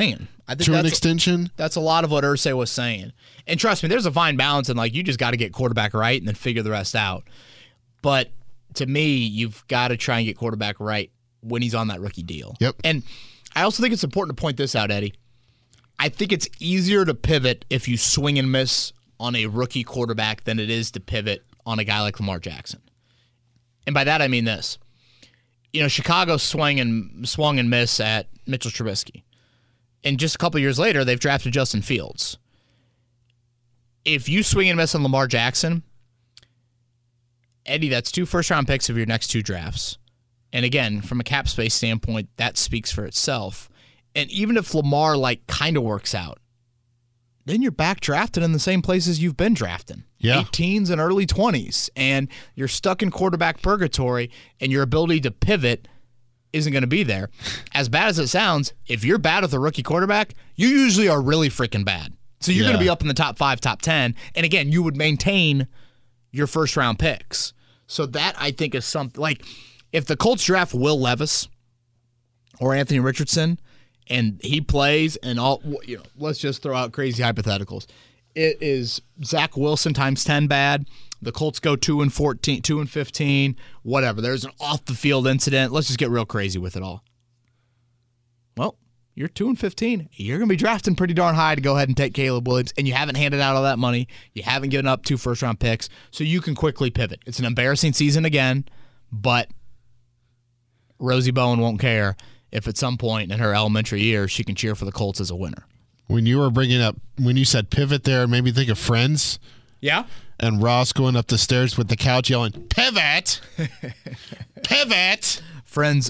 I think to an that's extension. That's a lot of what Irsay was saying. And trust me, there's a fine balance, and like you just got to get quarterback right and then figure the rest out. But to me, you've got to try and get quarterback right when he's on that rookie deal. Yep. And I also think it's important to point this out, Eddie. I think it's easier to pivot if you swing and miss on a rookie quarterback than it is to pivot on a guy like Lamar Jackson. And by that I mean this. Chicago swung and miss at Mitchell Trubisky. And just a couple years later, they've drafted Justin Fields. If you swing and miss on Lamar Jackson, Eddie, that's 2 first-round picks of your next 2 drafts. And again, from a cap space standpoint, that speaks for itself. And even if Lamar kind of works out, then you're back drafted in the same places you've been drafting. Yeah. Late teens and early 20s. And you're stuck in quarterback purgatory, and your ability to pivot isn't going to be there. As bad as it sounds, if you're bad with a rookie quarterback, you usually are really freaking bad. So you're going to be up in the top 5, top 10. And again, you would maintain your first-round picks. So that, I think, is something if the Colts draft Will Levis or Anthony Richardson and he plays and let's just throw out crazy hypotheticals. It is Zach Wilson times 10 bad. The Colts go 2-14, 2-15, whatever. There's an off-the-field incident. Let's just get real crazy with it all. Well, you're 2-15. You're going to be drafting pretty darn high to go ahead and take Caleb Williams, and you haven't handed out all that money. You haven't given up 2 first-round picks, so you can quickly pivot. It's an embarrassing season again, but Rosie Bowen won't care if at some point in her elementary years she can cheer for the Colts as a winner. When you said pivot there, it made me think of Friends. Yeah? And Ross going up the stairs with the couch yelling, "Pivot! Pivot!" Friends,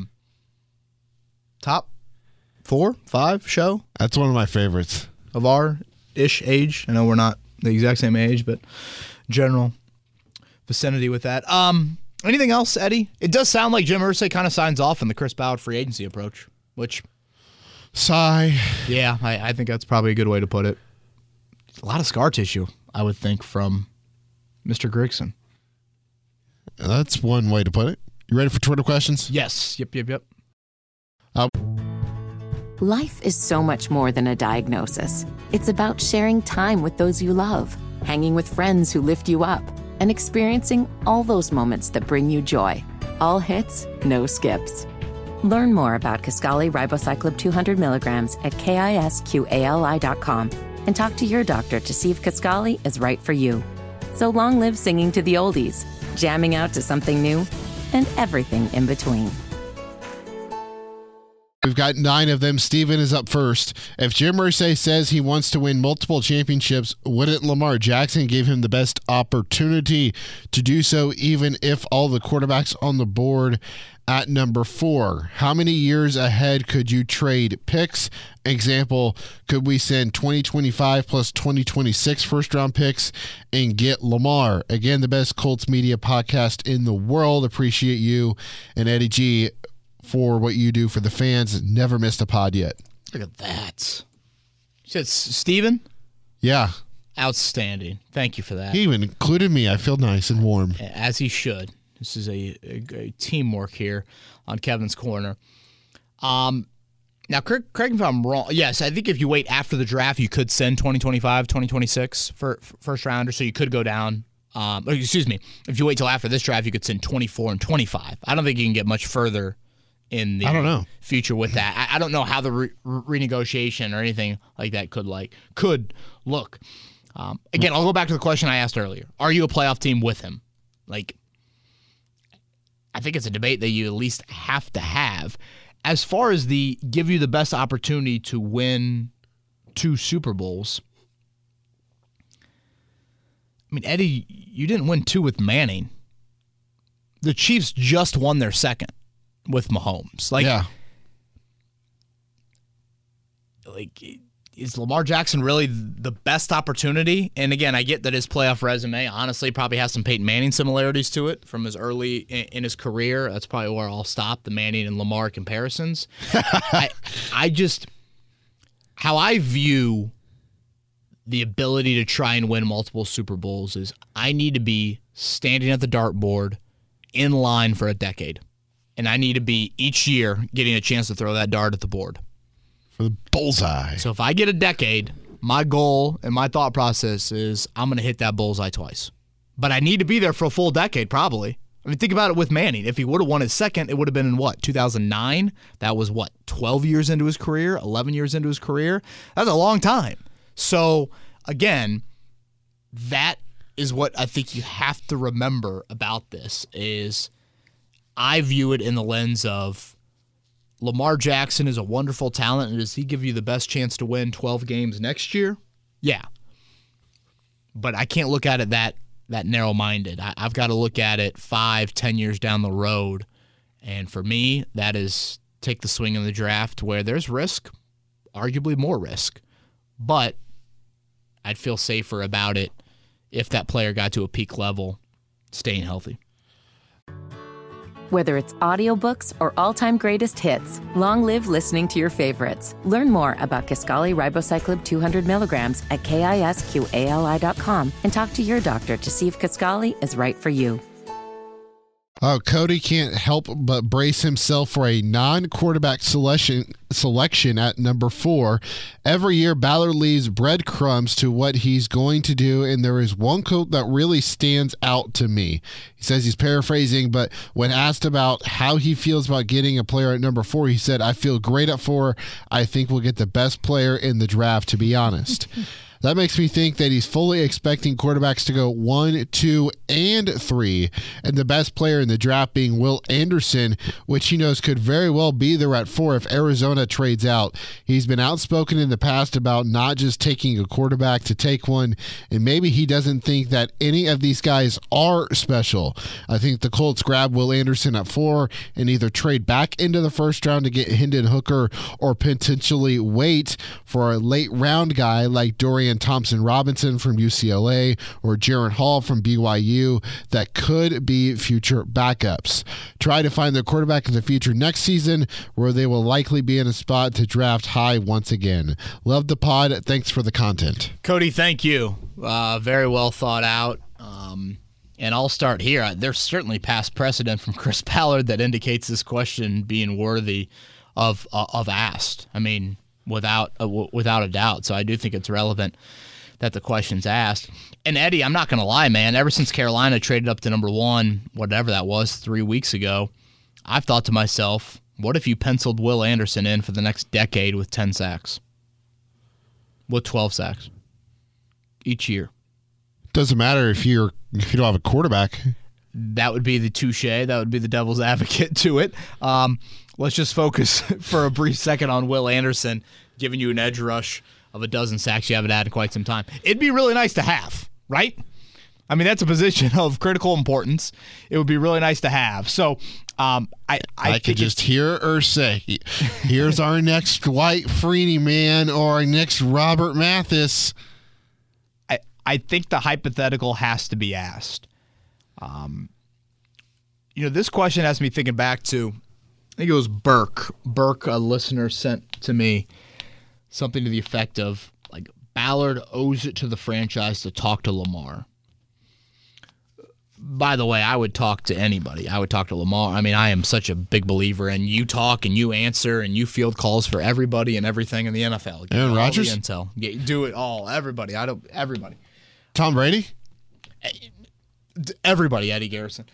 top 4, 5 show That's one of my favorites. of our ish age. I know we're not the exact same age, but general vicinity with that. Anything else, Eddie? It does sound like Jim Irsay kind of signs off on the Chris Ballard free agency approach, which, Sigh. yeah, I think that's probably a good way to put it. A lot of scar tissue, I would think, from Mr. Grigson. That's one way to put it. You ready for Twitter questions? Yes. Yep. Life is so much more than a diagnosis. It's about sharing time with those you love, hanging with friends who lift you up, and experiencing all those moments that bring you joy. All hits, no skips. Learn more about Kisqali Ribociclib 200 milligrams at KISQALI.com and talk to your doctor to see if Kisqali is right for you. So long live singing to the oldies, jamming out to something new, and everything in between. We've got 9 of them. Steven is up first. If Jim Irsay says he wants to win multiple championships, wouldn't Lamar Jackson give him the best opportunity to do so, even if all the quarterbacks on the board at number 4? How many years ahead could you trade picks? Example, could we send 2025 plus 2026 first-round picks and get Lamar? Again, the best Colts media podcast in the world. Appreciate you and Eddie G for what you do for the fans. Never missed a pod yet. Look at that. You said Steven? Yeah. Outstanding. Thank you for that. He even included me. I feel nice and warm. As he should. This is a teamwork here on Kevin's Corner. Now, correct me if I'm wrong. Yes, I think if you wait after the draft, you could send 2025, 2026 for first rounder, so you could go down. Excuse me. If you wait till after this draft, you could send 24 and 25. I don't think you can get much further in the future with that. I don't know how the renegotiation or anything like that could look. Again, I'll go back to the question I asked earlier. Are you a playoff team with him? I think it's a debate that you at least have to have. As far as the give you the best opportunity to win 2 Super Bowls, I mean, Eddie, you didn't win 2 with Manning. The Chiefs just won their second with Mahomes. Is Lamar Jackson really the best opportunity? And again, I get that his playoff resume honestly probably has some Peyton Manning similarities to it from his early in his career. That's probably where I'll stop, the Manning and Lamar comparisons. How I view the ability to try and win multiple Super Bowls is I need to be standing at the dartboard in line for a decade. And I need to be each year getting a chance to throw that dart at the board. For the bullseye. So if I get a decade, my goal and my thought process is I'm going to hit that bullseye twice. But I need to be there for a full decade, probably. I mean, think about it with Manning. If he would have won his second, it would have been in 2009? That was 12 years into his career, 11 years into his career? That's a long time. So, again, that is what I think you have to remember about this is I view it in the lens of Lamar Jackson is a wonderful talent, and does he give you the best chance to win 12 games next year? Yeah. But I can't look at it that narrow-minded. I've got to look at it 5-10 years down the road. And for me, that is take the swing in the draft where there's risk, arguably more risk. But I'd feel safer about it if that player got to a peak level, staying healthy. Whether it's audiobooks or all-time greatest hits, long live listening to your favorites. Learn more about Kisqali Ribociclib 200 milligrams at KISQALI.com and talk to your doctor to see if Kisqali is right for you. Oh, Cody can't help but brace himself for a non-quarterback selection at number 4. Every year, Ballard leaves breadcrumbs to what he's going to do, and there is one quote that really stands out to me. He says he's paraphrasing, but when asked about how he feels about getting a player at number 4, he said, "I feel great at 4. I think we'll get the best player in the draft, to be honest." That makes me think that he's fully expecting quarterbacks to go 1, 2, and 3, and the best player in the draft being Will Anderson, which he knows could very well be there at 4 if Arizona trades out. He's been outspoken in the past about not just taking a quarterback to take one, and maybe he doesn't think that any of these guys are special. I think the Colts grab Will Anderson at 4 and either trade back into the first round to get Hendon Hooker or potentially wait for a late round guy like Dorian Thompson-Robinson from UCLA or Jaron Hall from BYU that could be future backups. Try to find their quarterback of the future next season where they will likely be in a spot to draft high once again. Love the pod. Thanks for the content. Cody, thank you. Very well thought out. And I'll start here. There's certainly past precedent from Chris Ballard that indicates this question being worthy of asked. I mean, without a doubt. So I do think it's relevant that the question's asked. And Eddie, I'm not going to lie, man. Ever since Carolina traded up to number 1, whatever that was, 3 weeks ago, I've thought to myself, what if you penciled Will Anderson in for the next decade with 10 sacks? With 12 sacks each year. Doesn't matter if you don't have a quarterback. That would be the touche. That would be the devil's advocate to it. Let's just focus for a brief second on Will Anderson giving you an edge rush of a dozen sacks you haven't had in quite some time. It'd be really nice to have, right? I mean, that's a position of critical importance. It would be really nice to have. So I could just hear Irsay. Here's our next Dwight Freeney man or our next Robert Mathis. I think the hypothetical has to be asked. This question has me thinking back to, I think it was Burke. Burke, a listener, sent to me something to the effect of, like, Ballard owes it to the franchise to talk to Lamar. By the way, I would talk to anybody. I would talk to Lamar. I mean, I am such a big believer in you talk and you answer and you field calls for everybody and everything in the NFL. Get Aaron Rodgers? Intel. Do it all. Everybody. Everybody. Tom Brady? Everybody, Eddie Garrison.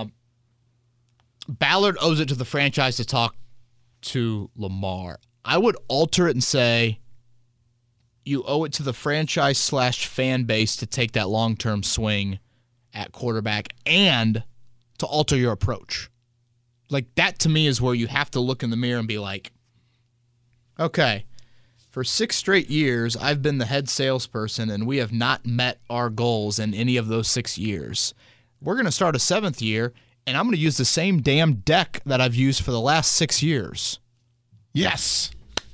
Ballard owes it to the franchise to talk to Lamar. I would alter it and say you owe it to the franchise/fan base to take that long-term swing at quarterback and to alter your approach. Like, that to me is where you have to look in the mirror and be like, okay, for 6 straight years, I've been the head salesperson and we have not met our goals in any of those 6 years. We're going to start a 7th year, and I'm going to use the same damn deck that I've used for the last 6 years. Yes.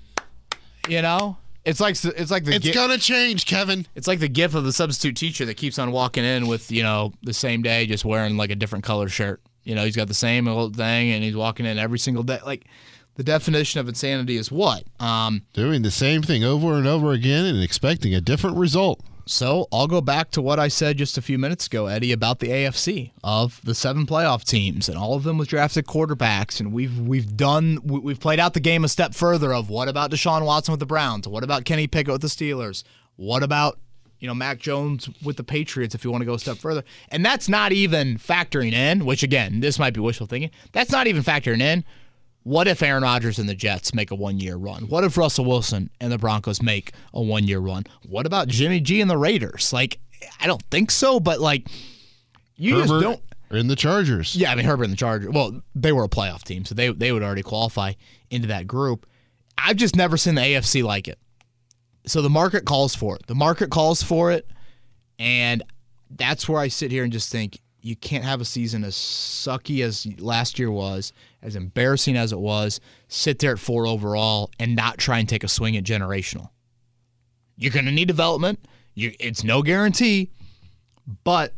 It's gonna change, Kevin. It's like the gif of the substitute teacher that keeps on walking in with, the same day, just wearing like a different color shirt. He's got the same old thing, and he's walking in every single day. Like, the definition of insanity is what? Doing the same thing over and over again and expecting a different result. So I'll go back to what I said just a few minutes ago, Eddie, about the AFC of the 7 playoff teams, and all of them with drafted quarterbacks. And we've played out the game a step further of what about Deshaun Watson with the Browns? What about Kenny Pickett with the Steelers? What about Mac Jones with the Patriots if you want to go a step further? And that's not even factoring in, which again, this might be wishful thinking. That's not even factoring in. What if Aaron Rodgers and the Jets make a 1-year run? What if Russell Wilson and the Broncos make a 1-year run? What about Jimmy G and the Raiders? Like, I don't think so, but like, you Herbert just don't. in the Chargers. Yeah, I mean, Herbert and the Chargers. Well, they were a playoff team, so they would already qualify into that group. I've just never seen the AFC like it. So the market calls for it. The market calls for it, and that's where I sit here and just think, you can't have a season as sucky as last year was, as embarrassing as it was, sit there at 4 overall and not try and take a swing at generational. You're going to need development. It's no guarantee, but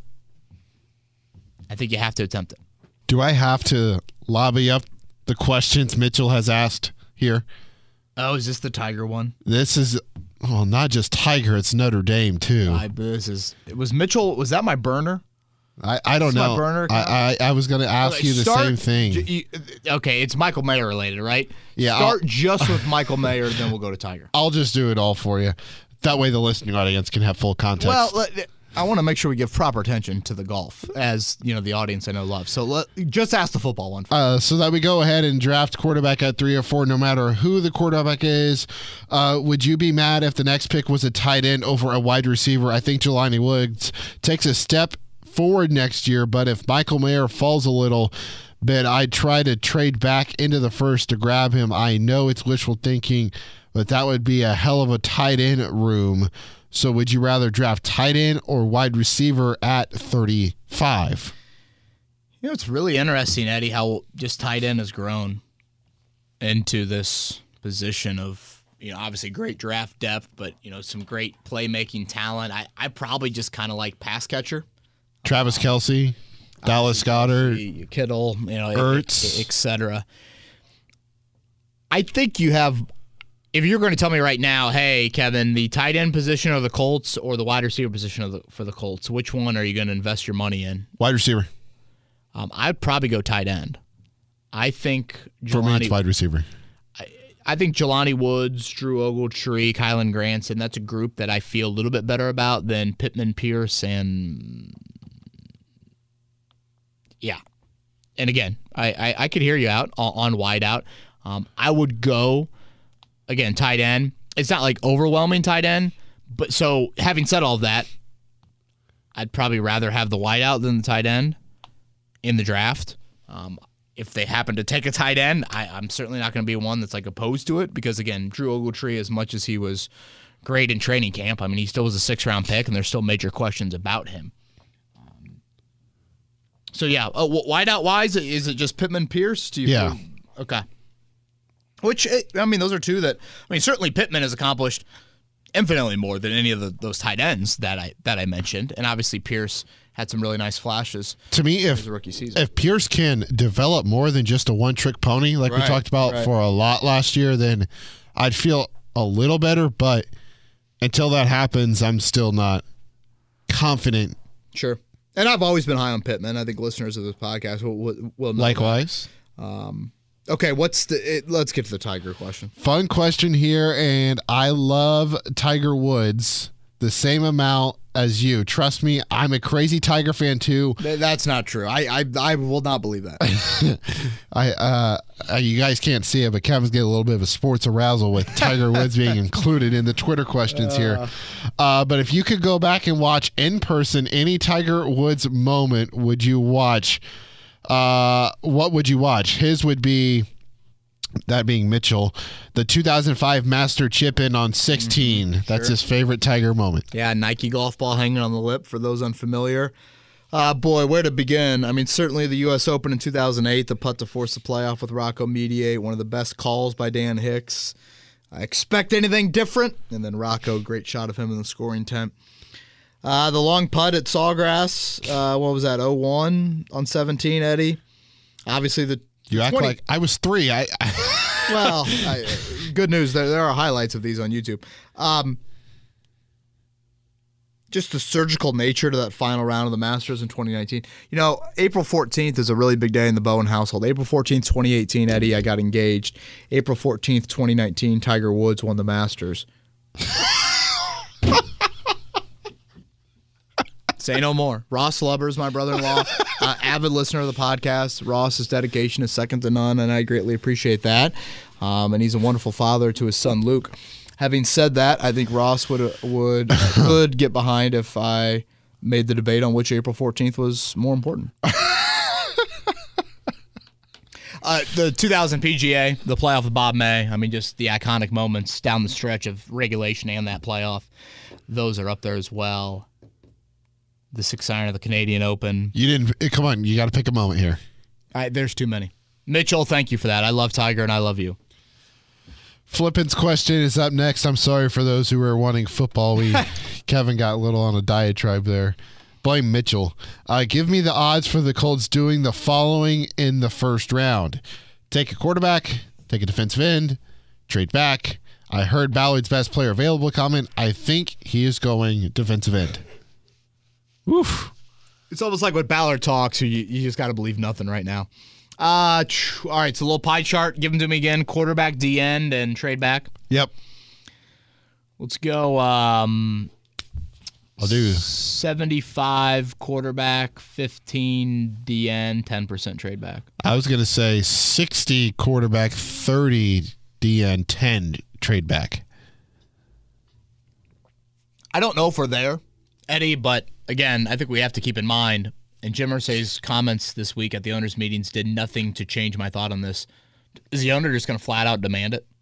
I think you have to attempt it. Do I have to lobby up the questions Mitchell has asked here? Oh, is this the Tiger one? This is, well, not just Tiger, it's Notre Dame too. It was Mitchell. Was that my burner? I don't know. My burner I was going to ask you the same thing. Okay, it's Michael Mayer related, right? Yeah. Start just with Michael Mayer, then we'll go to Tiger. I'll just do it all for you. That way the listening audience can have full context. Well, I want to make sure we give proper attention to the golf, as the audience I know loves. So just ask the football one. So that we go ahead and draft quarterback at 3 or 4, no matter who the quarterback is. Would you be mad if the next pick was a tight end over a wide receiver? I think Jelani Woods takes a step forward next year, but if Michael Mayer falls a little bit, I'd try to trade back into the first to grab him. I know it's wishful thinking, but that would be a hell of a tight end room. So would you rather draft tight end or wide receiver at 35? It's really interesting, Eddie, how just tight end has grown into this position of, obviously great draft depth, but, some great playmaking talent. I probably just kind of like pass catcher. Travis Kelce, Dallas Goedert, Kittle, Ertz, etc. I think you have, if you're going to tell me right now, hey, Kevin, the tight end position of the Colts or the wide receiver position for the Colts, which one are you going to invest your money in? Wide receiver. I'd probably go tight end. I think for me, it's wide receiver. I think Jelani Woods, Drew Ogletree, Kylan Granson, that's a group that I feel a little bit better about than Pittman Pierce and... Yeah. And again, I could hear you out on wide out. I would go, again, tight end. It's not like overwhelming tight end. But so having said all that, I'd probably rather have the wide out than the tight end in the draft. If they happen to take a tight end, I'm certainly not going to be one that's like opposed to it because, again, Drew Ogletree, as much as he was great in training camp, I mean, he still was a 6th-round pick, and there's still major questions about him. So, yeah, wideout-wise, is it just Pittman Pierce? Yeah. Okay. Which, those are two that, certainly Pittman has accomplished infinitely more than any of those tight ends that I mentioned. And obviously Pierce had some really nice flashes. To me, his rookie season. If Pierce can develop more than just a one-trick pony, like we talked about for a lot last year, then I'd feel a little better. But until that happens, I'm still not confident. Sure. And I've always been high on Pittman. I think listeners of this podcast will know. Likewise. Okay, let's get to the Tiger question. Fun question here, and I love Tiger Woods the same amount as you. Trust me, I'm a crazy Tiger fan too. That's not true. I will not believe that. You guys can't see it, but Kevin's getting a little bit of a sports arousal with Tiger Woods being included in the Twitter questions here. But if you could go back and watch in person any Tiger Woods moment, would you watch? What would you watch? His would be, that being Mitchell, the 2005 Master chip-in on 16. That's his favorite Tiger moment. Yeah, Nike golf ball hanging on the lip for those unfamiliar. Boy, where to begin? Certainly the U.S. Open in 2008, the putt to force the playoff with Rocco Mediate, one of the best calls by Dan Hicks. I expect anything different. And then Rocco, great shot of him in the scoring tent. The long putt at Sawgrass, what was that, 0-1 on 17, Eddie? Obviously, you act like I was 3. Well, good news. There are highlights of these on YouTube. just the surgical nature to that final round of the Masters in 2019. April 14th is a really big day in the Bowen household. April 14th, 2018, Eddie, I got engaged. April 14th, 2019, Tiger Woods won the Masters. Say no more. Ross Lubbers, my brother-in-law, avid listener of the podcast. Ross's dedication is second to none, and I greatly appreciate that. And he's a wonderful father to his son, Luke. Having said that, I think Ross could get behind if I made the debate on which April 14th was more important. The 2000 PGA, the playoff with Bob May, just the iconic moments down the stretch of regulation and that playoff, those are up there as well. The 6th iron of the Canadian Open. Come on, you got to pick a moment here. There's too many. Mitchell, thank you for that. I love Tiger and I love you. Flippin's question is up next. I'm sorry for those who are wanting football. Kevin got a little on a diatribe there. Blame Mitchell. Give me the odds for the Colts doing the following in the first round. Take a quarterback, take a defensive end, trade back. I heard Ballard's best player available comment. I think he is going defensive end. Oof. It's almost like when Ballard talks, you just got to believe nothing right now. All right, so a little pie chart. Give them to me again. Quarterback, D-end, and trade back. Yep. Let's go. I'll do 75 quarterback, 15 D-end, 10% trade back. I was going to say 60 quarterback, 30 D-end, 10 trade back. I don't know if we're there, Eddie, but again, I think we have to keep in mind, and Jim Irsay's comments this week at the owners' meetings did nothing to change my thought on this. Is the owner just going to flat out demand it?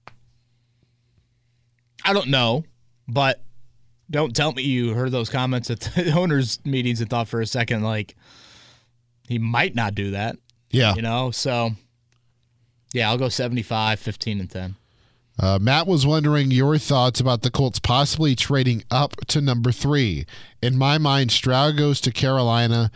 I don't know, but don't tell me you heard those comments at the owners' meetings and thought for a second, like, he might not do that. Yeah. So, yeah, I'll go 75, 15, and 10. Matt was wondering your thoughts about the Colts possibly trading up to number 3. In my mind, Stroud goes to Carolina,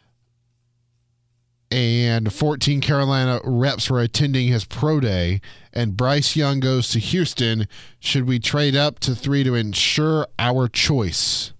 and 14 Carolina reps were attending his pro day, and Bryce Young goes to Houston. Should we trade up to 3 to ensure our choice?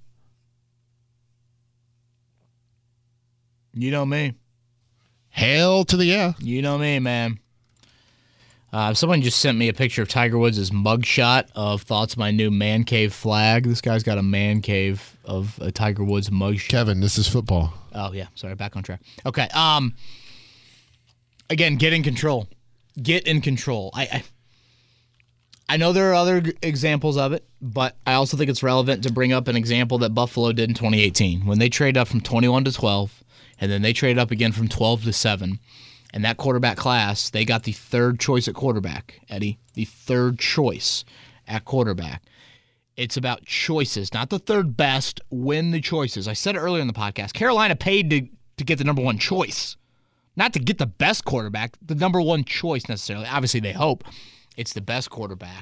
You know me. Hell to the yeah. You know me, man. Someone just sent me a picture of Tiger Woods' mugshot of thoughts of my new man cave flag. This guy's got a man cave of a Tiger Woods mugshot. Kevin, this is football. Oh, yeah. Sorry, back on track. Okay. Again, get in control. Get in control. I know there are other examples of it, but I also think it's relevant to bring up an example that Buffalo did in 2018 when they traded up from 21 to 12, and then they traded up again from 12 to 7. And that quarterback class, they got the 3rd choice at quarterback, Eddie. The 3rd choice at quarterback. It's about choices, not the 3rd best. Win the choices. I said it earlier in the podcast. Carolina paid to get the number 1 choice, not to get the best quarterback, the number 1 choice necessarily. Obviously, they hope it's the best quarterback.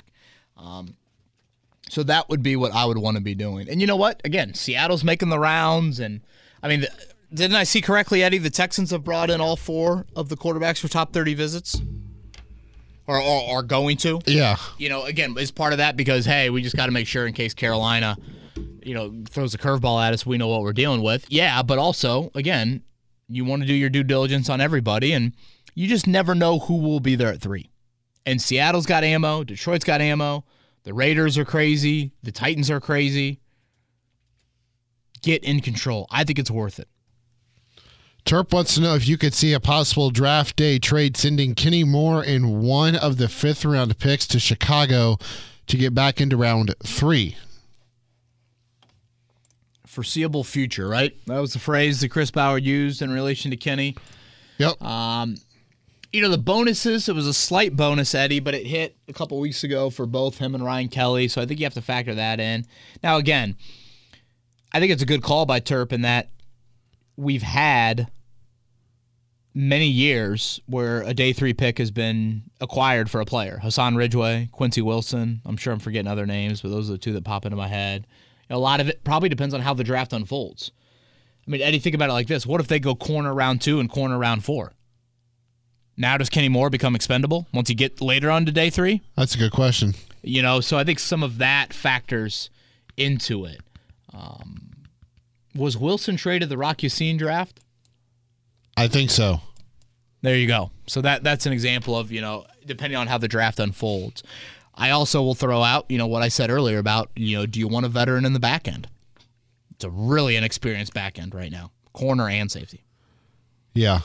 So that would be what I would want to be doing. And you know what? Again, Seattle's making the rounds, and didn't I see correctly, Eddie? The Texans have brought in all 4 of the quarterbacks for top 30 visits, or are going to. Yeah. Again, is part of that because hey, we just got to make sure in case Carolina, throws a curveball at us, we know what we're dealing with. Yeah, but also again, you want to do your due diligence on everybody, and you just never know who will be there at 3. And Seattle's got ammo, Detroit's got ammo, the Raiders are crazy, the Titans are crazy. Get in control. I think it's worth it. Terp wants to know if you could see a possible draft day trade sending Kenny Moore in one of the 5th round picks to Chicago to get back into round 3. Foreseeable future, right? That was the phrase that Chris Ballard used in relation to Kenny. Yep. The bonuses, it was a slight bonus, Eddie, but it hit a couple weeks ago for both him and Ryan Kelly, so I think you have to factor that in. Now, again, I think it's a good call by Terp in that we've had many years where a day 3 pick has been acquired for a player. Hassan Ridgeway, Quincy Wilson. I'm sure I'm forgetting other names, but those are the 2 that pop into my head. A lot of it probably depends on how the draft unfolds. Eddie, think about it like this. What if they go corner round 2 and corner round 4? Now does Kenny Moore become expendable once you get later on to day 3? That's a good question. So I think some of that factors into it. Was Wilson traded the Rock Ya-Sin draft? I think so. There you go. So that's an example of, depending on how the draft unfolds. I also will throw out, what I said earlier about, do you want a veteran in the back end? It's a really inexperienced back end right now, corner and safety. Yeah.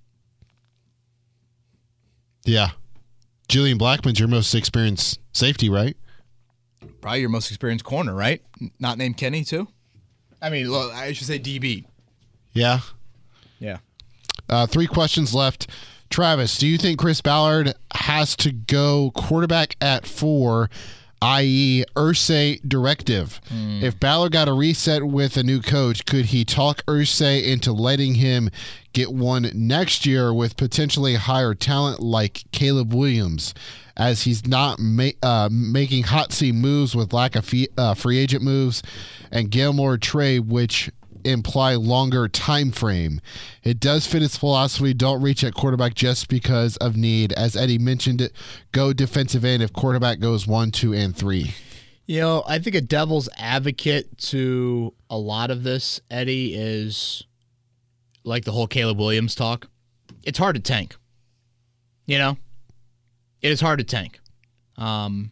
Yeah. Julian Blackmon's your most experienced safety, right? Probably your most experienced corner, right? Not named Kenny, too? I mean, look, I should say DB. Yeah. Yeah. 3 questions left. Travis, do you think Chris Ballard has to go quarterback at 4, i.e. Irsay directive? If Ballard got a reset with a new coach, could he talk Irsay into letting him get one next year with potentially higher talent like Caleb Williams, as he's not making hot seat moves with lack of free agent moves, and Gilmore trade, which imply longer time frame? It does fit his philosophy. Don't reach at quarterback just because of need. As Eddie mentioned, it go defensive end if quarterback goes 1, 2, and 3. I think a devil's advocate to a lot of this, Eddie, is like the whole Caleb Williams talk. It's hard to tank. It is hard to tank. When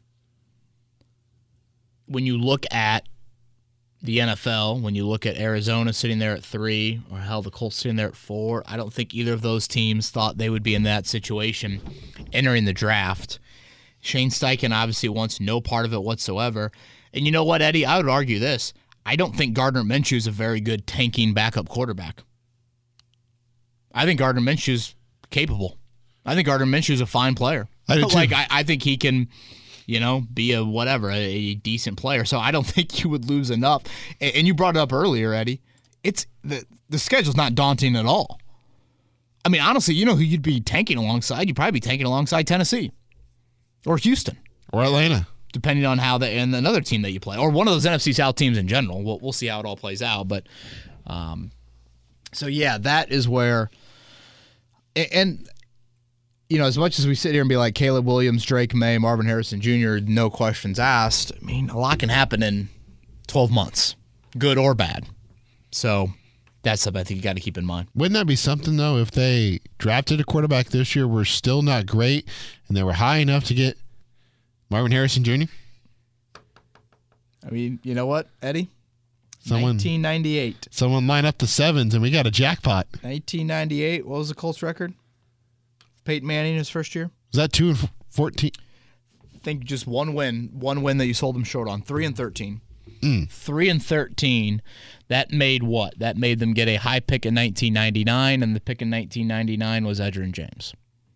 you look at the NFL, when you look at Arizona sitting there at 3, or hell, the Colts sitting there at 4, I don't think either of those teams thought they would be in that situation entering the draft. Shane Steichen obviously wants no part of it whatsoever. And you know what, Eddie? I would argue this. I don't think Gardner Minshew is a very good tanking backup quarterback. I think Gardner Minshew is capable. I think Gardner Minshew is a fine player. I do too. I think he can, be a decent player. So I don't think you would lose enough. And you brought it up earlier, Eddie. It's the schedule's not daunting at all. I mean, honestly, you know who you'd be tanking alongside? You'd probably be tanking alongside Tennessee or Houston Or Atlanta. depending on how and another team that you play, or one of those NFC South teams in general. We'll see how it all plays out. But so yeah, that is where, and as much as we sit here and be like Caleb Williams, Drake May, Marvin Harrison Jr., no questions asked. I mean, a lot can happen in 12 months, good or bad. So that's something I think you got to keep in mind. Wouldn't that be something, though, if they drafted a quarterback this year, were still not great, and they were high enough to get Marvin Harrison Jr.? I mean, you know what, Eddie? Someone 1998. Someone line up the 7s, and we got a jackpot. 1998. What was the Colts record? Peyton Manning his first year? Was that 2-14? I think just one win that you sold him short on. 3-13. 3-13. That made what? That made them get a high pick in 1999, and the pick in 1999 was Edgerrin James.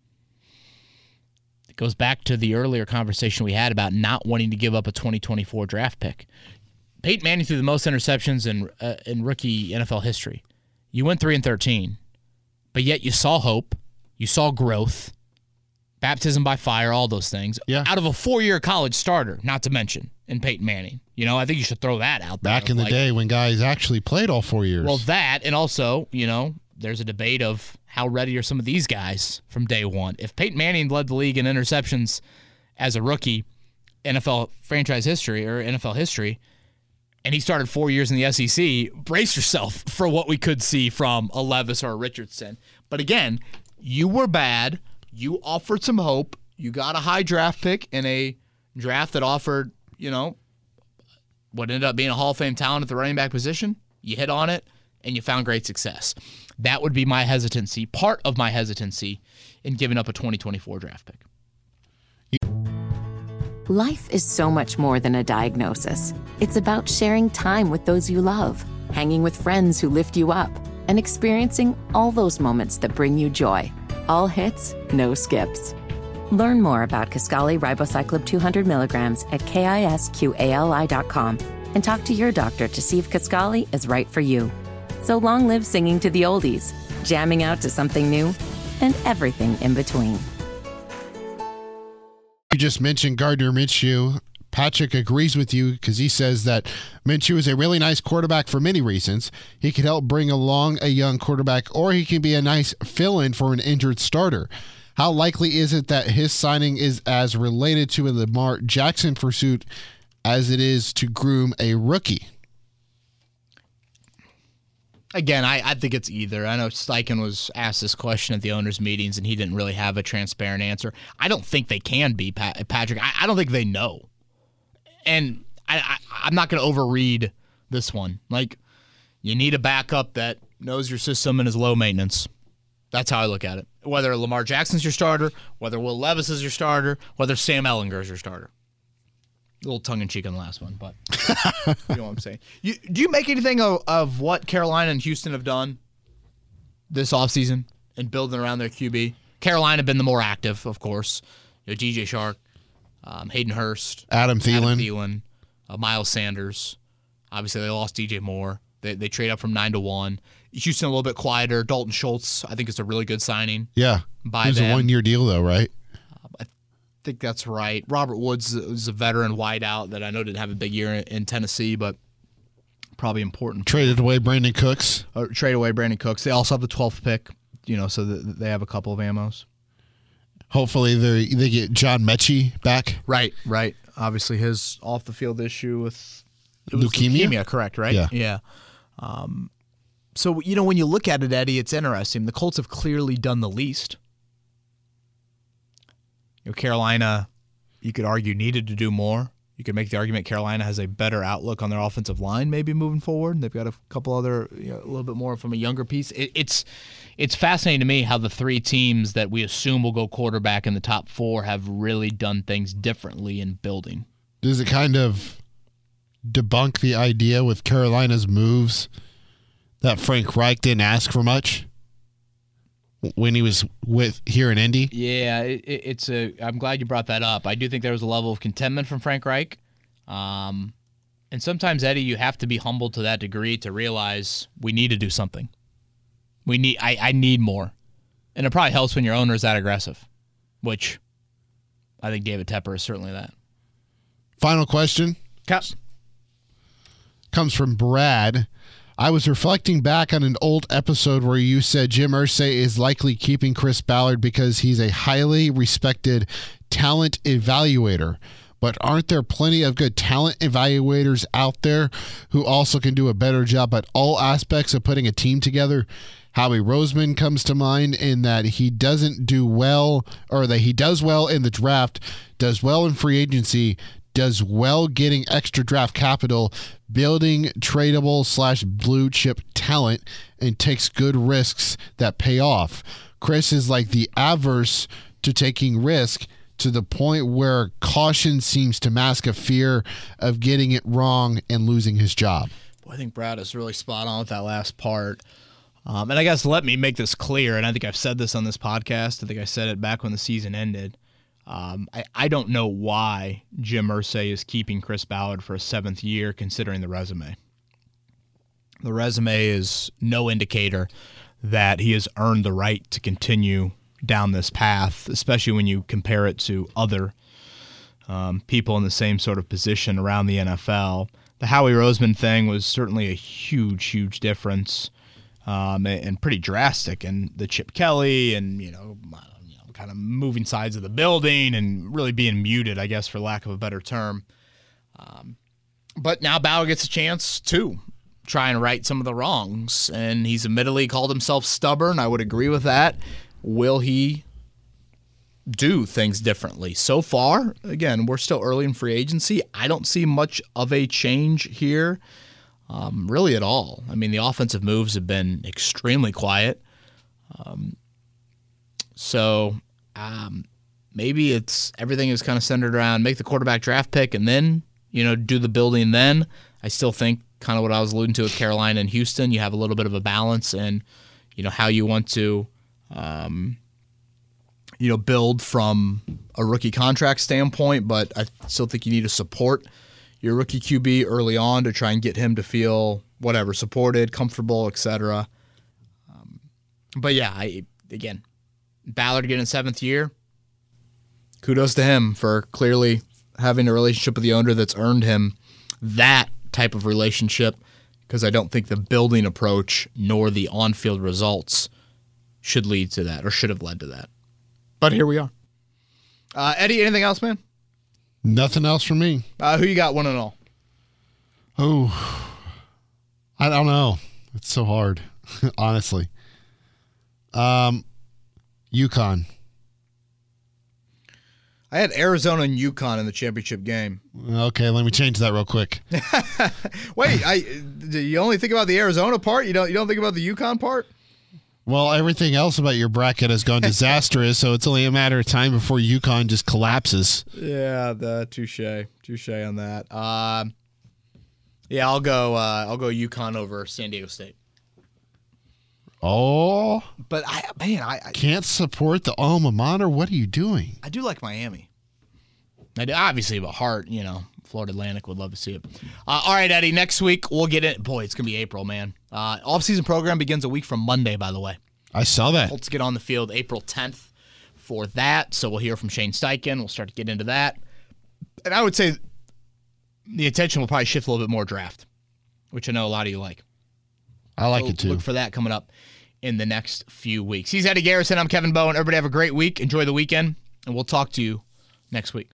It goes back to the earlier conversation we had about not wanting to give up a 2024 draft pick. Peyton Manning threw the most interceptions in rookie NFL history. You went 3-13, but yet you saw hope, you saw growth, baptism by fire, all those things. Yeah. Out of a 4-year college starter, not to mention, in Peyton Manning. I think you should throw that out there. Back in the day when guys actually played all 4 years. Well, that, and also, there's a debate of how ready are some of these guys from day one. If Peyton Manning led the league in interceptions as a rookie, NFL franchise history or NFL history, and he started 4 years in the SEC, brace yourself for what we could see from a Levis or a Richardson. But again, you were bad. You offered some hope. You got a high draft pick in a draft that offered, what ended up being a Hall of Fame talent at the running back position. You hit on it, and you found great success. That would be my hesitancy, part of my hesitancy in giving up a 2024 draft pick. Life is so much more than a diagnosis. It's about sharing time with those you love, hanging with friends who lift you up, and experiencing all those moments that bring you joy. All hits, no skips. Learn more about Kisqali Ribociclib 200 milligrams at KISQALI.com and talk to your doctor to see if Kisqali is right for you. So long live singing to the oldies, jamming out to something new, and everything in between. You just mentioned Gardner Minshew. Patrick agrees with you because he says that Minshew is a really nice quarterback for many reasons. He could help bring along a young quarterback, or he can be a nice fill-in for an injured starter. How likely is it that his signing is as related to a Lamar Jackson pursuit as it is to groom a rookie? Again, I think it's either. I know Steichen was asked this question at the owners' meetings, and he didn't really have a transparent answer. I don't think they can be, Patrick. I don't think they know. And I'm not going to overread this one. Like, you need a backup that knows your system and is low maintenance. That's how I look at it. Whether Lamar Jackson's your starter, whether Will Levis is your starter, whether Sam Ehlinger is your starter. A little tongue-in-cheek on the last one, but you know what I'm saying. Do you make anything of what Carolina and Houston have done this offseason and building around their QB? Carolina have been the more active, of course. DJ Shark, Hayden Hurst, Adam Thielen, Miles Sanders. Obviously, they lost DJ Moore. They trade up from 9 to 1. Houston a little bit quieter. Dalton Schultz, I think it's a really good signing. Yeah. By it was them. a 1-year deal, though, right? I think that's right. Robert Woods is a veteran wideout that I know didn't have a big year in Tennessee, but probably important. Traded away Brandon Cooks. Trade away Brandon Cooks. They also have the 12th pick, so they have a couple of ammos. Hopefully they get John Mechie back. Right. Obviously his off-the-field issue with leukemia, correct, right? Yeah. So, when you look at it, Eddie, it's interesting. The Colts have clearly done the least. Carolina, you could argue, needed to do more. You could make the argument Carolina has a better outlook on their offensive line maybe moving forward. They've got a couple other, a little bit more from a younger piece. It's fascinating to me how the three teams that we assume will go quarterback in the top 4 have really done things differently in building. Does it kind of debunk the idea with Carolina's moves that Frank Reich didn't ask for much when he was here in Indy? Yeah, I'm glad you brought that up. I do think there was a level of contentment from Frank Reich. And sometimes, Eddie, you have to be humble to that degree to realize we need to do something. I need more. And it probably helps when your owner is that aggressive, which I think David Tepper is certainly that. Final question. Comes from Brad. I was reflecting back on an old episode where you said Jim Irsay is likely keeping Chris Ballard because he's a highly respected talent evaluator. But aren't there plenty of good talent evaluators out there who also can do a better job at all aspects of putting a team together? Howie Roseman comes to mind in that he doesn't do well, or that he does well in the draft, does well in free agency, does well getting extra draft capital, building tradable / blue chip talent, and takes good risks that pay off. Chris is like the averse to taking risk to the point where caution seems to mask a fear of getting it wrong and losing his job. Boy, I think Brad is really spot on with that last part. And I guess let me make this clear, and I think I've said this on this podcast. I think I said it back when the season ended. I don't know why Jim Irsay is keeping Chris Ballard for a 7th year considering the resume. The resume is no indicator that he has earned the right to continue down this path, especially when you compare it to other people in the same sort of position around the NFL. The Howie Roseman thing was certainly a huge, huge difference and pretty drastic. And the Chip Kelly and, kind of moving sides of the building and really being muted, I guess, for lack of a better term. But now Ballard gets a chance to try and right some of the wrongs. And he's admittedly called himself stubborn. I would agree with that. Will he do things differently? So far, again, we're still early in free agency. I don't see much of a change here, really at all. I mean, the offensive moves have been extremely quiet. So maybe it's everything is kind of centered around make the quarterback draft pick and then, do the building then. I still think kind of what I was alluding to with Carolina and Houston, you have a little bit of a balance in, how you want to, build from a rookie contract standpoint, but I still think you need to support your rookie QB early on to try and get him to feel supported, comfortable, etc. But yeah, again, Ballard getting a 7th year, kudos to him for clearly having a relationship with the owner that's earned him that type of relationship, because I don't think the building approach nor the on-field results should lead to that or should have led to that. But here we are. Eddie, anything else, man? Nothing else from me. Who you got 1-0? Oh, I don't know. It's so hard, honestly. UConn. I had Arizona and UConn in the championship game. Okay, let me change that real quick. Wait, do you only think about the Arizona part? You don't think about the UConn part? Well, everything else about your bracket has gone disastrous, so it's only a matter of time before UConn just collapses. Yeah, touche on that. Yeah, I'll go UConn over San Diego State. Oh, But I can't support the alma mater. What are you doing? I do like Miami. I do, obviously, but heart, Florida Atlantic would love to see it. All right, Eddie, next week we'll get in. Boy, it's going to be April, man. Off-season program begins a week from Monday, by the way. I saw that. Colts get on the field April 10th for that, so we'll hear from Shane Steichen. We'll start to get into that. And I would say the attention will probably shift a little bit more draft, which I know a lot of you like. I like it too. Look for that coming up in the next few weeks. He's Eddie Garrison. I'm Kevin Bowen. Everybody have a great week. Enjoy the weekend, and we'll talk to you next week.